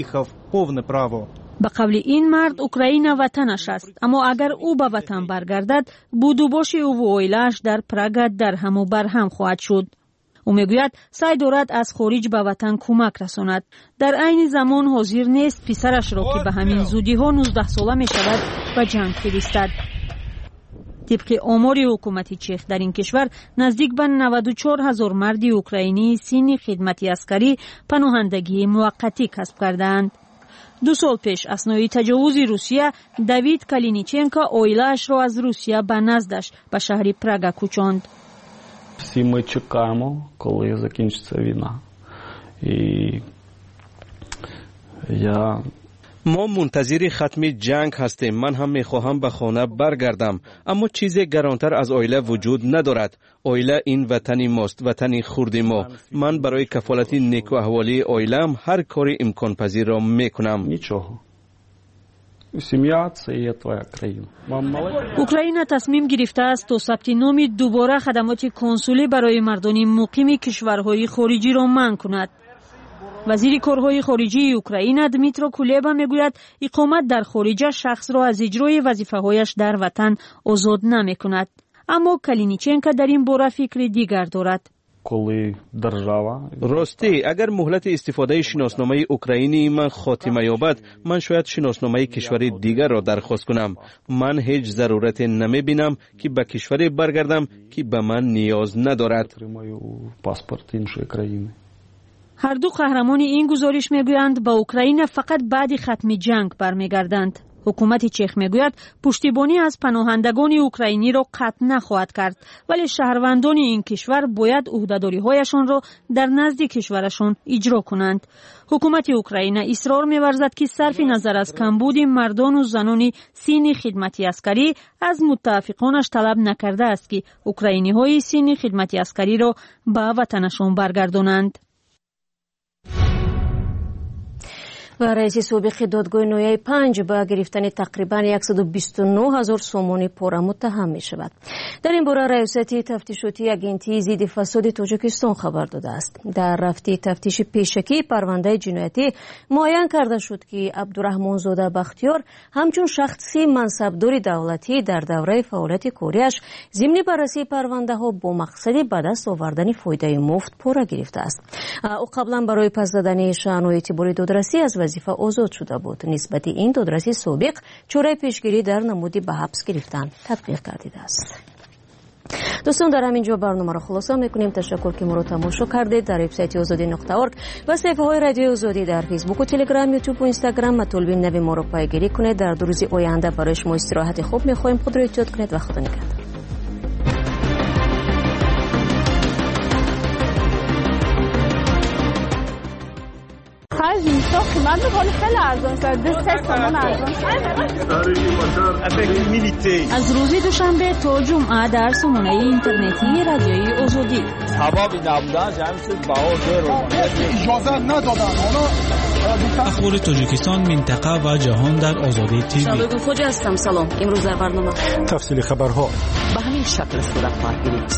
به قول این مرد اوکراین وطنش است، اما اگر او به وطن برگردد بودوباش او و عائله‌اش در پراگ در هم و بر هم خواهد شد. او میگوید سعی دارد از خارج به وطن کمک رساند. در عین زمان حاضر نیست پسرش را که به همین زودی ها 19 ساله می شود به جنگ فرستد. طبق آمار حکومت چخ در این کشور نزدیک به 94,000 مرد اوکراینی سین خدمت عسکری پناهندگی موقتی کسب کردند. 2 سال پیش اثنای تجاوز روسیه давид کالینیچенکو عائله‌اش را از روسیه به نزدش به شهر پراگ کوچاند. Всі ми чекаємо, коли закінчиться війна. І ما منتظر ختم جنگ هستیم. من هم میخواهم به خانه برگردم، اما چیزی گرانتر از عائله وجود ندارد. عائله این وطن ماست، وطن خرد ما. من برای کفالت نیک و احوالی عائله‌ام هر کار امکان پذیر را میکنم. اوکراین تصمیم گرفته است تا ثبت نام دوباره خدمات کنسولی برای مردان مقیم کشورهای خارجی را منع کند. وزیر کارهای خارجی اوکراین دمیترو کولبا میگوید اقامت در خارج شخص را از اجرای وظیفه‌هایش در وطن آزاد نمی‌کند. اما کالینیچنکو در این باره فکر دیگر دارد. راستی اگر مهلت استفاده شناسنامه اوکراینی من خاتمه یابد، من شاید شناسنامه کشور دیگر را درخواست کنم. من هیچ ضرورت نمی بینم که به کشوری برگردم که به من نیاز ندارد. هر دو قهرمان این گزارش میگویند به اوکراین فقط بعد ختم جنگ برمیگردند. حکومت چخ میگوید پشتیبانی از پناهندگان اوکراینی را قطع نخواهد کرد، ولی شهروندان این کشور باید عهده‌داری‌هایشان را در نزد کشورشان اجرا کنند. حکومت اوکراین اصرار می‌ورزد که صرف نظر از کمبود مردان و زنان سین خدمت عسکری از متفقانش طلب نکرده است که اوکراینی‌های سین خدمت عسکری را به وطنشان برگردانند. و رئیس سابق دادگاه نویه 5 به گرفتن تقریبا 129,000 سومانی پوره متهم می شود. در این باره ریاست تفتیشاتی اگنتی ضد فساد تاجیکستان خبر داده است. در رفته تفتیش پیشکی پرونده جنایتی معین کرده شد که عبدالرحمن زاده بختیار همچون شخصی منصبدار دولتی در دوره فعالیت کاریش ضمن بررسی پرونده ها با مقصد به دست آوردن فایده مفت پوره گرفته است. او قبلا برای پس دادن شأن و اعتبار دادرسی از وظیفه آزاد شده بود. نسبت این دادرسی سابق چاره پیشگیری در نمودی به حبس گرفتن تطبیق گردیده است. دوستان در همینجا برنامه را خلاصه میکنیم. تشکر که ما را تماشا کردید. در وبسایت azadi.org و صفحه های رادیو آزادی در فیسبوک و تلگرام، یوتیوب و اینستاگرام مطالب نوی ما را پیگیری کنید. در 2 روز آینده برای شما استراحت خوب میخواهیم. خود را احتیاط کنید و خدا نگهدار. اینجا قیمت بخوری خیلی ارزان شد. 3 تومان ارزان شد. از روز دوشنبه تا جمعه در سامانه اینترنتی رادیوی آزادی. سببی نبودن جمعیت بها رو اجازه ندادن. اخبار تاجیکستان، منطقه و جهان در آزادی تیوی. شبگون خوجا هستم. سلام. امروز در برنامه تفصیل خبرها به همین شکل صورت خواهد گرفت.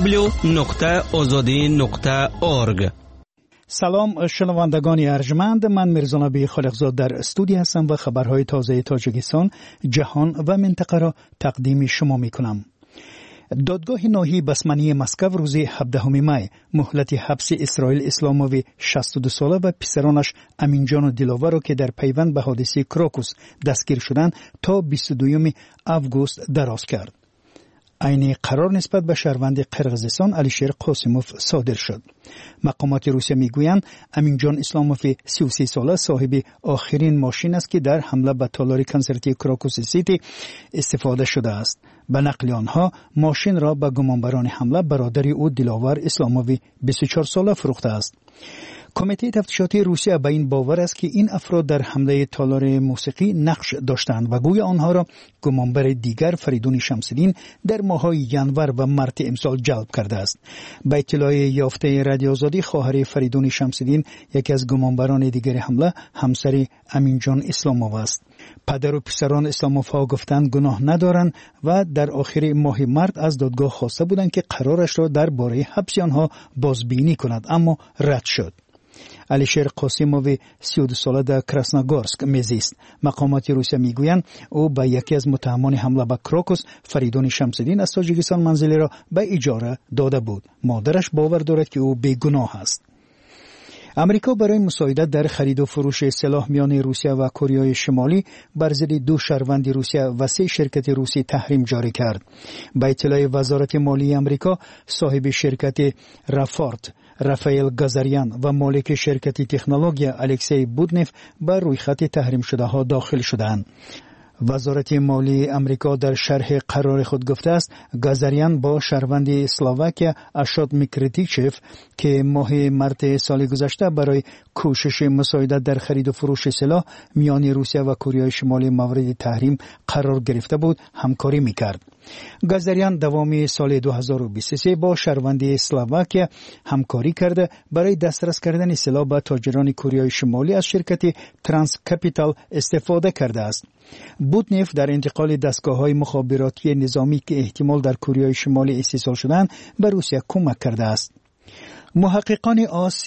www.azadi.org. سلام شنوندگان ارجمند، من میرزانبی خالقزاد در استودیو هستم و خبرهای تازه تاجیکستان، جهان و منطقه را تقدیم شما میکنم. دادگاه ناحیه بسمنی مسکو روز 17 می مهلت حبس اسرائیل اسلاموی 62 ساله و پسرانش امینجان و دلاور را که در پیوند به حادثه کراکوس دستگیر شدند تا 22 آگوست دراز کرد. عین قرار نسبت به شهروند قرقیزستان علیشیر قاسموف صادر شد. مقامات روسیه میگویند امینجان اسلاموف 33 ساله صاحب آخرین ماشین است که در حمله به تالار کنسرتی کراکوس سیتی استفاده شده است. به نقل آنها ماشین را به گمانبران حمله برادر او دلاور اسلاموف 24 ساله فروخته است. کمیته تفتیشاتی روسیه به این باور است که این افراد در حمله تالار موسیقی نقش داشتند و گویا آنها را گمانبر دیگر فریدون شمس‌الدین در ماه‌های ژانویه و مارت امسال جلب کرده است. به اطلاع یافته رادیو آزادی، خواهر فریدون شمس‌الدین یکی از گمانبران دیگر حمله همسر امینجان اسلاموف است. پدر و پسران اسلاموف ها گفتند گناه ندارند و در آخر ماه مارت از دادگاه خواسته بودند که قرارش را درباره حبس آنها بازبینی کند، اما رد شد. علیشیر قاسموف 32 ساله در کراسنوگورسک میزیست. مقامات روسیه میگویند او به یکی از متهمان حمله به کراکوس فریدون شمس‌الدین از تاجیکستان منزلی را به اجاره داده بود. مادرش باور دارد که او بیگناه است. امریکا برای مساعدت در خرید و فروش سلاح میان روسیه و کره شمالی بر ضد 2 شهروند روسیه و 3 شرکت روسی تحریم جاری کرد. به اطلاع وزارت مالی امریکا، صاحب شرکت رافارت رافائل گازاریان و مالک شرکت تکنولوژی الکسی بودنف بر روی خط تحریم شده ها داخل شدند. وزارت مالی امریکا در شرح قرار خود گفته است گازاریان با شهروند اسلواکیا اشاد میکریتیچف که ماه مارت سال گذشته برای کوشش مساعدت در خرید و فروش سلاح میان روسیه و کره شمالی مورد تحریم قرار گرفته بود همکاری میکرد. گازاریان دوام سال 2023 با شهروند اسلواکیا همکاری کرده برای دسترس کردن سلاح به تاجران کره شمالی از شرکت ترانس کپیتال استفاده کرده است. بودنف در انتقال دستگاه‌های مخابراتی نظامی که احتمال در کره شمالی استحصال شدند به روسیه کمک کرده است. محققان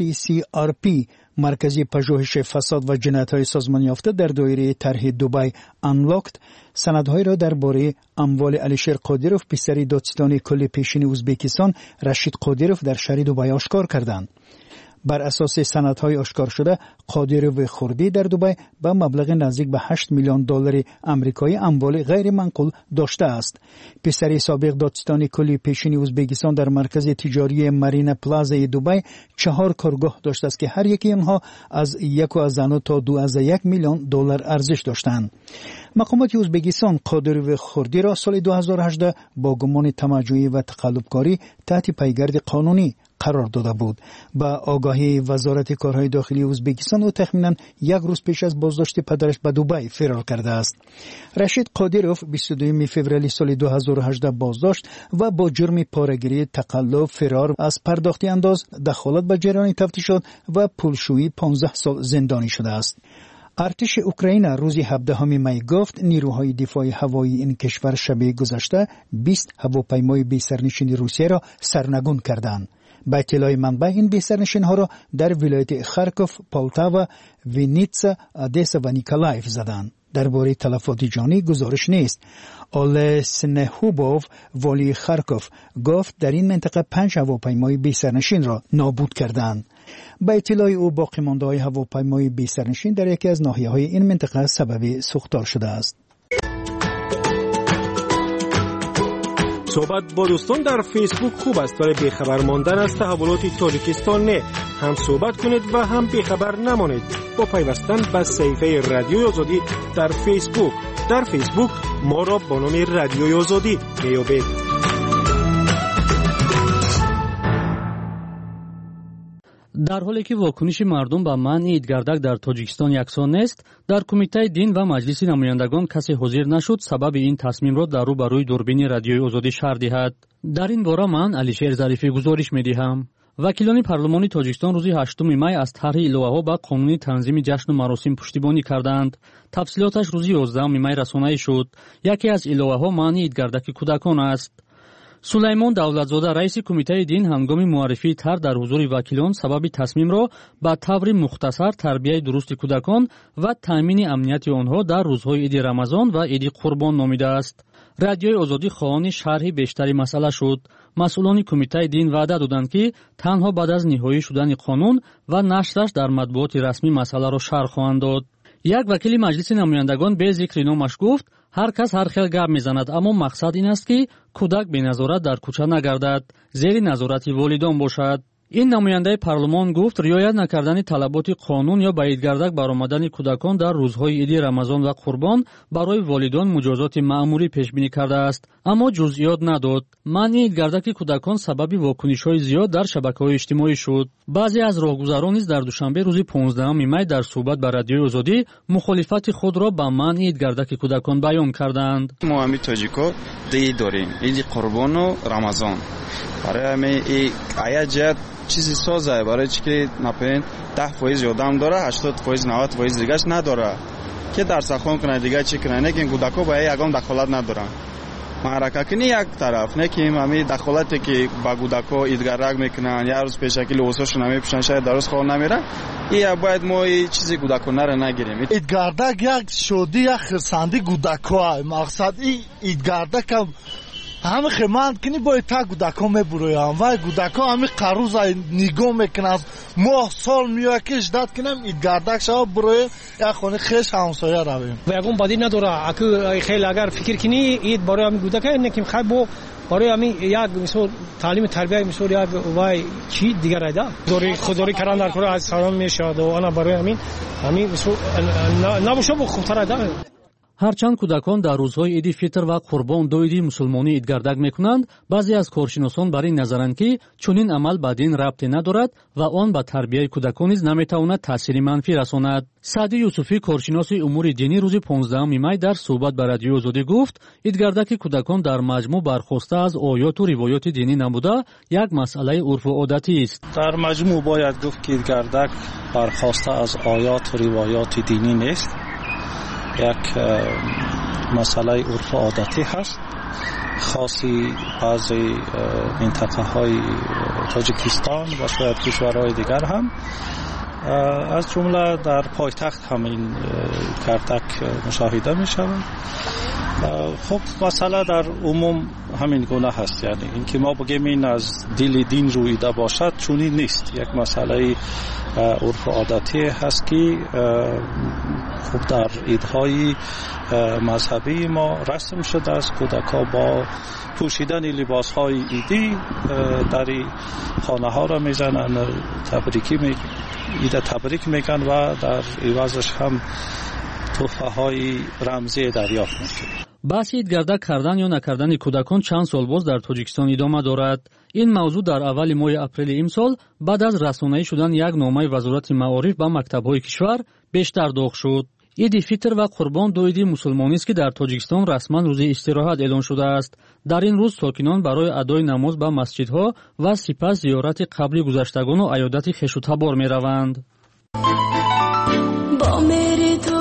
ACCRP مرکزی پژوهش فساد و جنایت‌های سازمان یافته در دایره طرح دبی انلاکت سندهای را درباره اموال علیشیر قادروف پسر دادستان کل پیشین ازبکستان رشید قادروف در شهر دبی آشکار کردند. بر اساس سندهای آشکار شده قادروف خردی در دبی به مبلغ نزدیک به 8 میلیون دلار آمریکایی اموال غیر منقول داشته است. پسر سابق دادستان کلی پیشین ازبکستان در مرکز تجاری مارین پلازا دبی 4 کارگاه داشته است که هر یکی آنها از 1.9 تا 2.1 میلیون دلار ارزش داشتند. مقامات ازبکستان قادروف خردی را سال 2018 با گمان طمع‌جویی و تقلبکاری تحت پیگرد قانونی قرار داده بود. با آگاهی وزارت کارهای داخلی ازبکستان او تخمیناً 1 روز پیش از بازداشت پدرش به دبی فرار کرده است. رشید قادروف 22 فوریه سال 2018 بازداشت و با جرم پاره‌گیری، تقلب، فرار از پرداختی انداز، دخالت به جریان تفتیشات و پولشویی 15 سال زندانی شده است. ارتش اوکراین روز 17 می گفت نیروهای دفاع هوایی این کشور شب گذشته 20 هواپیمای بی‌سرنشین روسیه را سرنگون کردند. با اطلاع منبع این بی‌سرنشین ها را در ولایت خارکوف، پولتاوا، وینیتسا، آدسا و نیکولایف زدند. درباره تلفات جانی گزارش نیست. اولسنهوبوف والی خارکوف گفت در این منطقه 5 هواپیمای بی‌سرنشین را نابود کردند. با اطلاع او باقی مانده های هواپیمای بی‌سرنشین در یکی از ناحیه‌های این منطقه سبب سوختار شده است. صحبت با دوستان در فیسبوک خوب است، ولی بیخبر ماندن از تحولات تاجیکستان نه. هم صحبت کنید و هم بیخبر نمانید با پیوستن به صفحه رادیوی آزادی در فیسبوک. در فیسبوک ما را با نام رادیوی آزادی میابید. در حالی که واکنش مردم به منع ایدگردک در تاجیکستان یکسان نیست، در کمیته دین و مجلس نمایندگان کسی حاضر نشد سبب این تصمیم را در روبروی دوربین رادیوی آزادی شرح دهد. در این باره من علیشیر ظریفی گزارش می‌دهم. وکیلان پارلمانی تاجیکستان روز 8 می از طرح الوه‌ها به قانون تنظیم جشن و مراسم پشتیبانی کردند. تفصیلاتش روز 11 می رسانه‌ای شد. یکی از الوه‌ها منع ایدگردک کودکان است. سلیمان دولتزاده رئیس کمیته دین هنگام معرفی طرح در حضور وکیلان سبب تصمیم را به طور مختصر تربیت درست کودکان و تامین امنیت آنها در روزهای عید رمضان و عید قربان نامیده است. رادیوی آزادی خواهان شرح بیشتری مسئله شد. مسئولان کمیته دین وعده دادند که تنها بعد از نهایی شدن قانون و نشرش در مطبوعات رسمی مسئله را شرح خواهند داد. یک وکیل مجلس نمایندگان به ذکر نامش گفت هر کس هر خیل گپ میزند، اما مقصد این است که کودک بی نظارت در کوچه نگردد، زیر نظارت والدان باشد. این نماینده پارلمان گفت رعایت نکردن طلبات قانون یا به ایدگردک برآمدن کودکان در روزهای عید رمضان و قربان برای والدان مجازات مأموری پیش بینی کرده است، اما جزئیات نداد. منع ایدگردک کودکان سبب واکنش‌های زیاد در شبکه‌های اجتماعی شد. بعضی از راهگذران نیز در دوشنبه روز 15 می در صحبت با رادیوی آزادی مخالفت خود را با منع ایدگردک کودکان بیان کردند. ما همین تاجیکا عید داریم، عید قربان و رمضان. برای همین این چیزی سازه، برای چی که نپین 10% یادم داره، 80% 90% دیگهش نداره که در سخن کنه دیگه چی کنه، نه که کودکا با یگان دخالت ندارن. معرکه کنی یک طرف، نه که همین دخالتی که با کودکا ایدگردک میکنن یا روز پیشکی لباساشون نمیپوشن شاید درست خواب نمیره، این باید ما چیزی کودکا نره نگیریم. ایدگردک یک شادی یک خرسندی کودکا، مقصد این ایدگردک همه خیمند کنی باید تا کودکا میبرویم و کودکا همه قروز نگاه میکنن، ماه سال میوکش داد کنم ایدگردک شما برویم یک خونه خیش همسایه رویم و یکون بادی نداره. اکو خیلی اگر فکر کنی اید برای همین کودکا اینکه خیلی با برای همین یک مثال تعلیم تربیت مثال یک وای چی دیگر ایده دوری خودداری کردن در کار از سلام میشد و انا برای همین مثال نباشه با خوبتر ایده. هرچند کودکان در روزهای عید فطر و قربان دو عید مسلمانی ایدگردک میکنند، بعضی از کارشناسان بر این نظرند که چنین عمل به دین ربطی ندارد و آن به تربیت کودکان نیز نمیتواند تاثیر منفی رساند. سعدی یوسفی کارشناس امور دینی روز 15 می در صحبت با رادیوی آزادی گفت ایدگردک کودکان در مجموع برخواسته از آیات و روایات دینی نبوده یک مسئله عرف و عادتی است. در مجموع باید گفت که ایدگردک برخواسته از آیات و روایات دینی نیست، یک مسئله عرف عادتی هست، خاصی بعضی منطقه های تاجیکستان و شاید کشورهای دیگر هم، از جمله در پایتخت هم این ایدگردک مشاهده می شود. خب مسئله در عموم همین گونه هست، یعنی اینکه ما بگیم این از دل دین رویده باشد چونی نیست، یک مسئله عرف عادتی هست که خب در عیدهای مذهبی ما رسم شده است کودکا با پوشیدن لباسهای عیدی در خانه ها را میزنن، تبریک میگن و در عوضش هم تحفه های رمزی دریافت میکنن. بحث ایدگردک کردن یا نکردن کودکان چند سال باز در تاجیکستان ادامه دارد. این موضوع در اول ماه اپریل امسال بعد از رسانه‌ای شدن یک نامه وزارت معارف به مکتب‌های کشور بیشتر داغ شد. عید فطر و قربان دو عید مسلمانی است که در تاجیکستان رسما روز استراحت اعلان شده است. در این روز ساکنان برای ادای نماز به مسجدها و سپس زیارت قبر گذشتگان و عیادت خویش و تبار می‌روند. با میری تو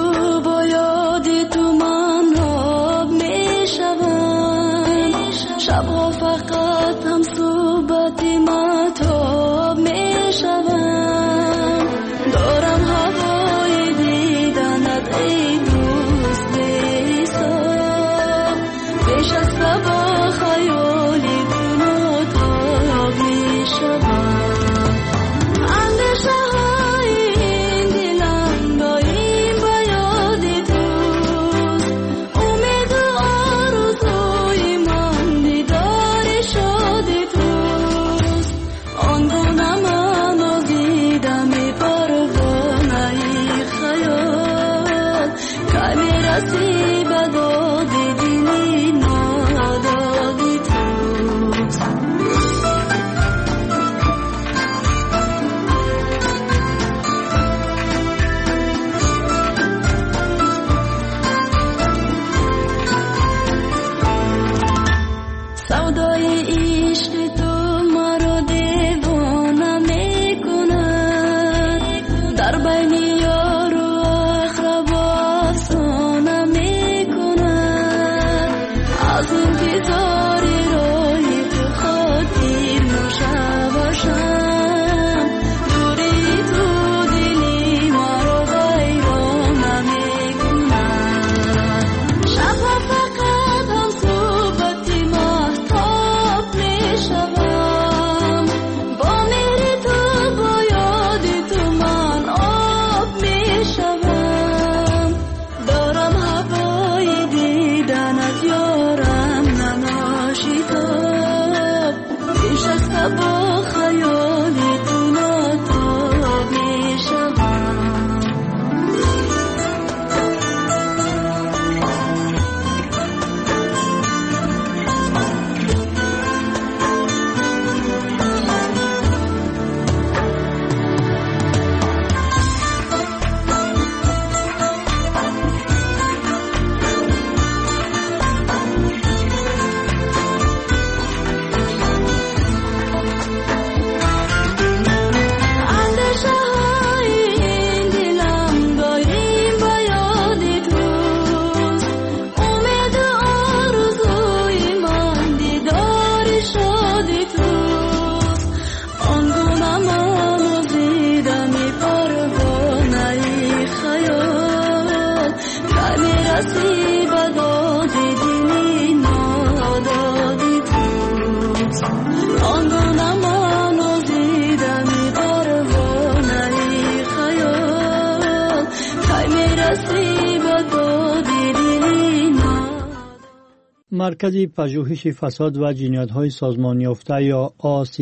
مرکز پژوهش فساد و جنایت‌های سازمان یافته یا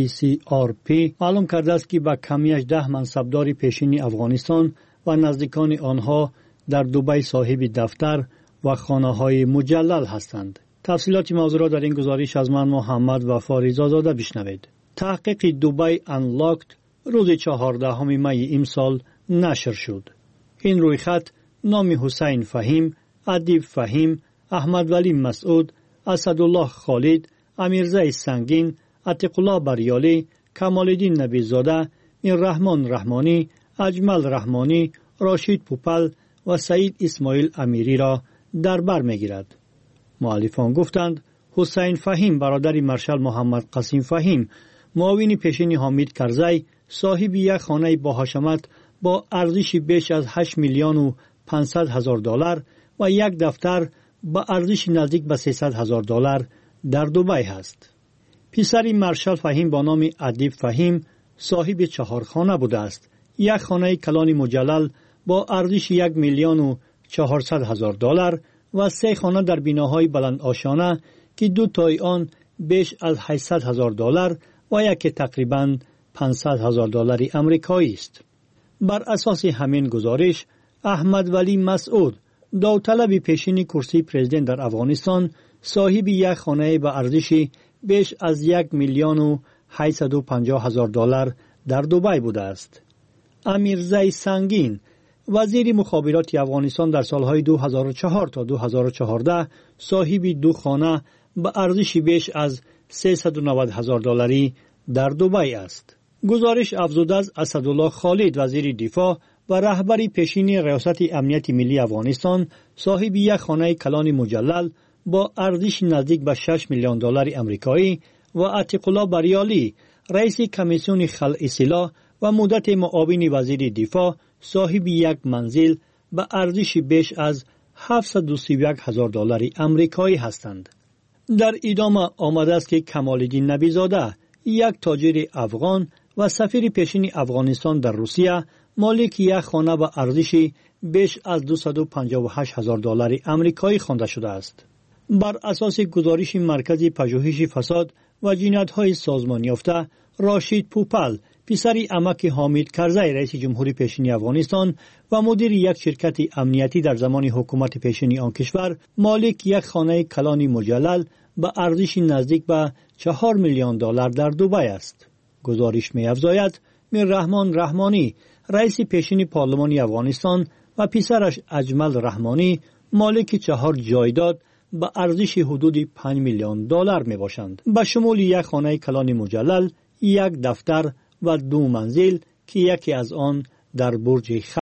RCCRP معلوم کرده است که با کمی 18 منصبدار پیشین افغانستان و نزدیکان آنها در دبی صاحب دفتر و خانه‌های مجلل هستند. تفصیلات موضوع را در این گزارش از من محمد وفا رضازاده بشنوید. تحقیق دبی انلاکت روز 14 می امسال نشر شد. این رویخط نام حسین فهیم، ادیب فهیم، احمد ولی مسعود، اسدالله خالد، امیرزای سنگین، عتیق‌الله بریالی، کمال‌الدین نبی‌زاده، میررحمان رحمانی، اجمل رحمانی، راشید پوپل و سعید اسماعیل امیری را در بر می‌گیرد. مؤلفان گفتند حسین فهیم برادر مارشال محمد قاسم فهیم، معاون پیشین حامد کرزی، صاحب یک خانه باحشمت با ارزش بیش از 8 میلیون و 500 هزار دلار و یک دفتر با ارزش نزدیک به 300 هزار دلار در دبی است. پسر مارشال فهیم با نام ادیب فهیم صاحب 4 خانه بوده است. یک خانه کلان مجلل با ارزش 1 میلیون و 400 هزار دلار و 3 خانه در بناهای بلند آشانه که 2 تای آن بیش از 800 هزار دلار و یکی تقریباً 500 هزار دلار آمریکایی است. بر اساس همین گزارش احمد ولی مسعود داوطلب پیشین کرسی پرزیدنت در افغانستان صاحب یک خانه با ارزش بیش از 1 میلیون و 850 هزار دلار در دبی بوده است. امیرزای سنگین وزیر مخابرات افغانستان در سالهای 2004 تا 2014 صاحب 2 خانه با ارزش بیش از 390 هزار دلاری در دبی است. گزارش افزوده از اسدالله خالد وزیر دفاع و رهبر پیشین ریاست امنیت ملی افغانستان صاحب یک خانه کلان مجلل با ارزش نزدیک به 6 میلیون دلار آمریکایی و عتیق‌الله بریالی رئیس کمیسیون خلع سلاح و مدت معاون وزیر دفاع صاحب یک منزل با ارزش بیش از 731 هزار دلار آمریکایی هستند. در ادامه آمده است که کمال‌الدین نبی‌زاده یک تاجر افغان و سفیر پیشین افغانستان در روسیه مالک یک خانه با ارزش بیش از 258 هزار دلار آمریکایی خوانده شده است. بر اساس گزارش مرکز پژوهش فساد و جنایت‌های سازمان یافته، راشید پوپل پسر عمک حامد کرزی رئیس جمهوری پیشین افغانستان و مدیر یک شرکت امنیتی در زمان حکومت پیشین آن کشور مالک یک خانه کلان مجلل با ارزش نزدیک به 4 میلیون دلار در دبی است. گزارش می‌افزاید میررحمان رحمانی رئیس پیشین پارلمان افغانستان و پسرش اجمل رحمانی مالک 4 جایداد با ارزش حدود 5 میلیون دلار میباشند، به شمول یک خانه کلان مجلل، یک دفتر و 2 منزل که یکی از آن در برج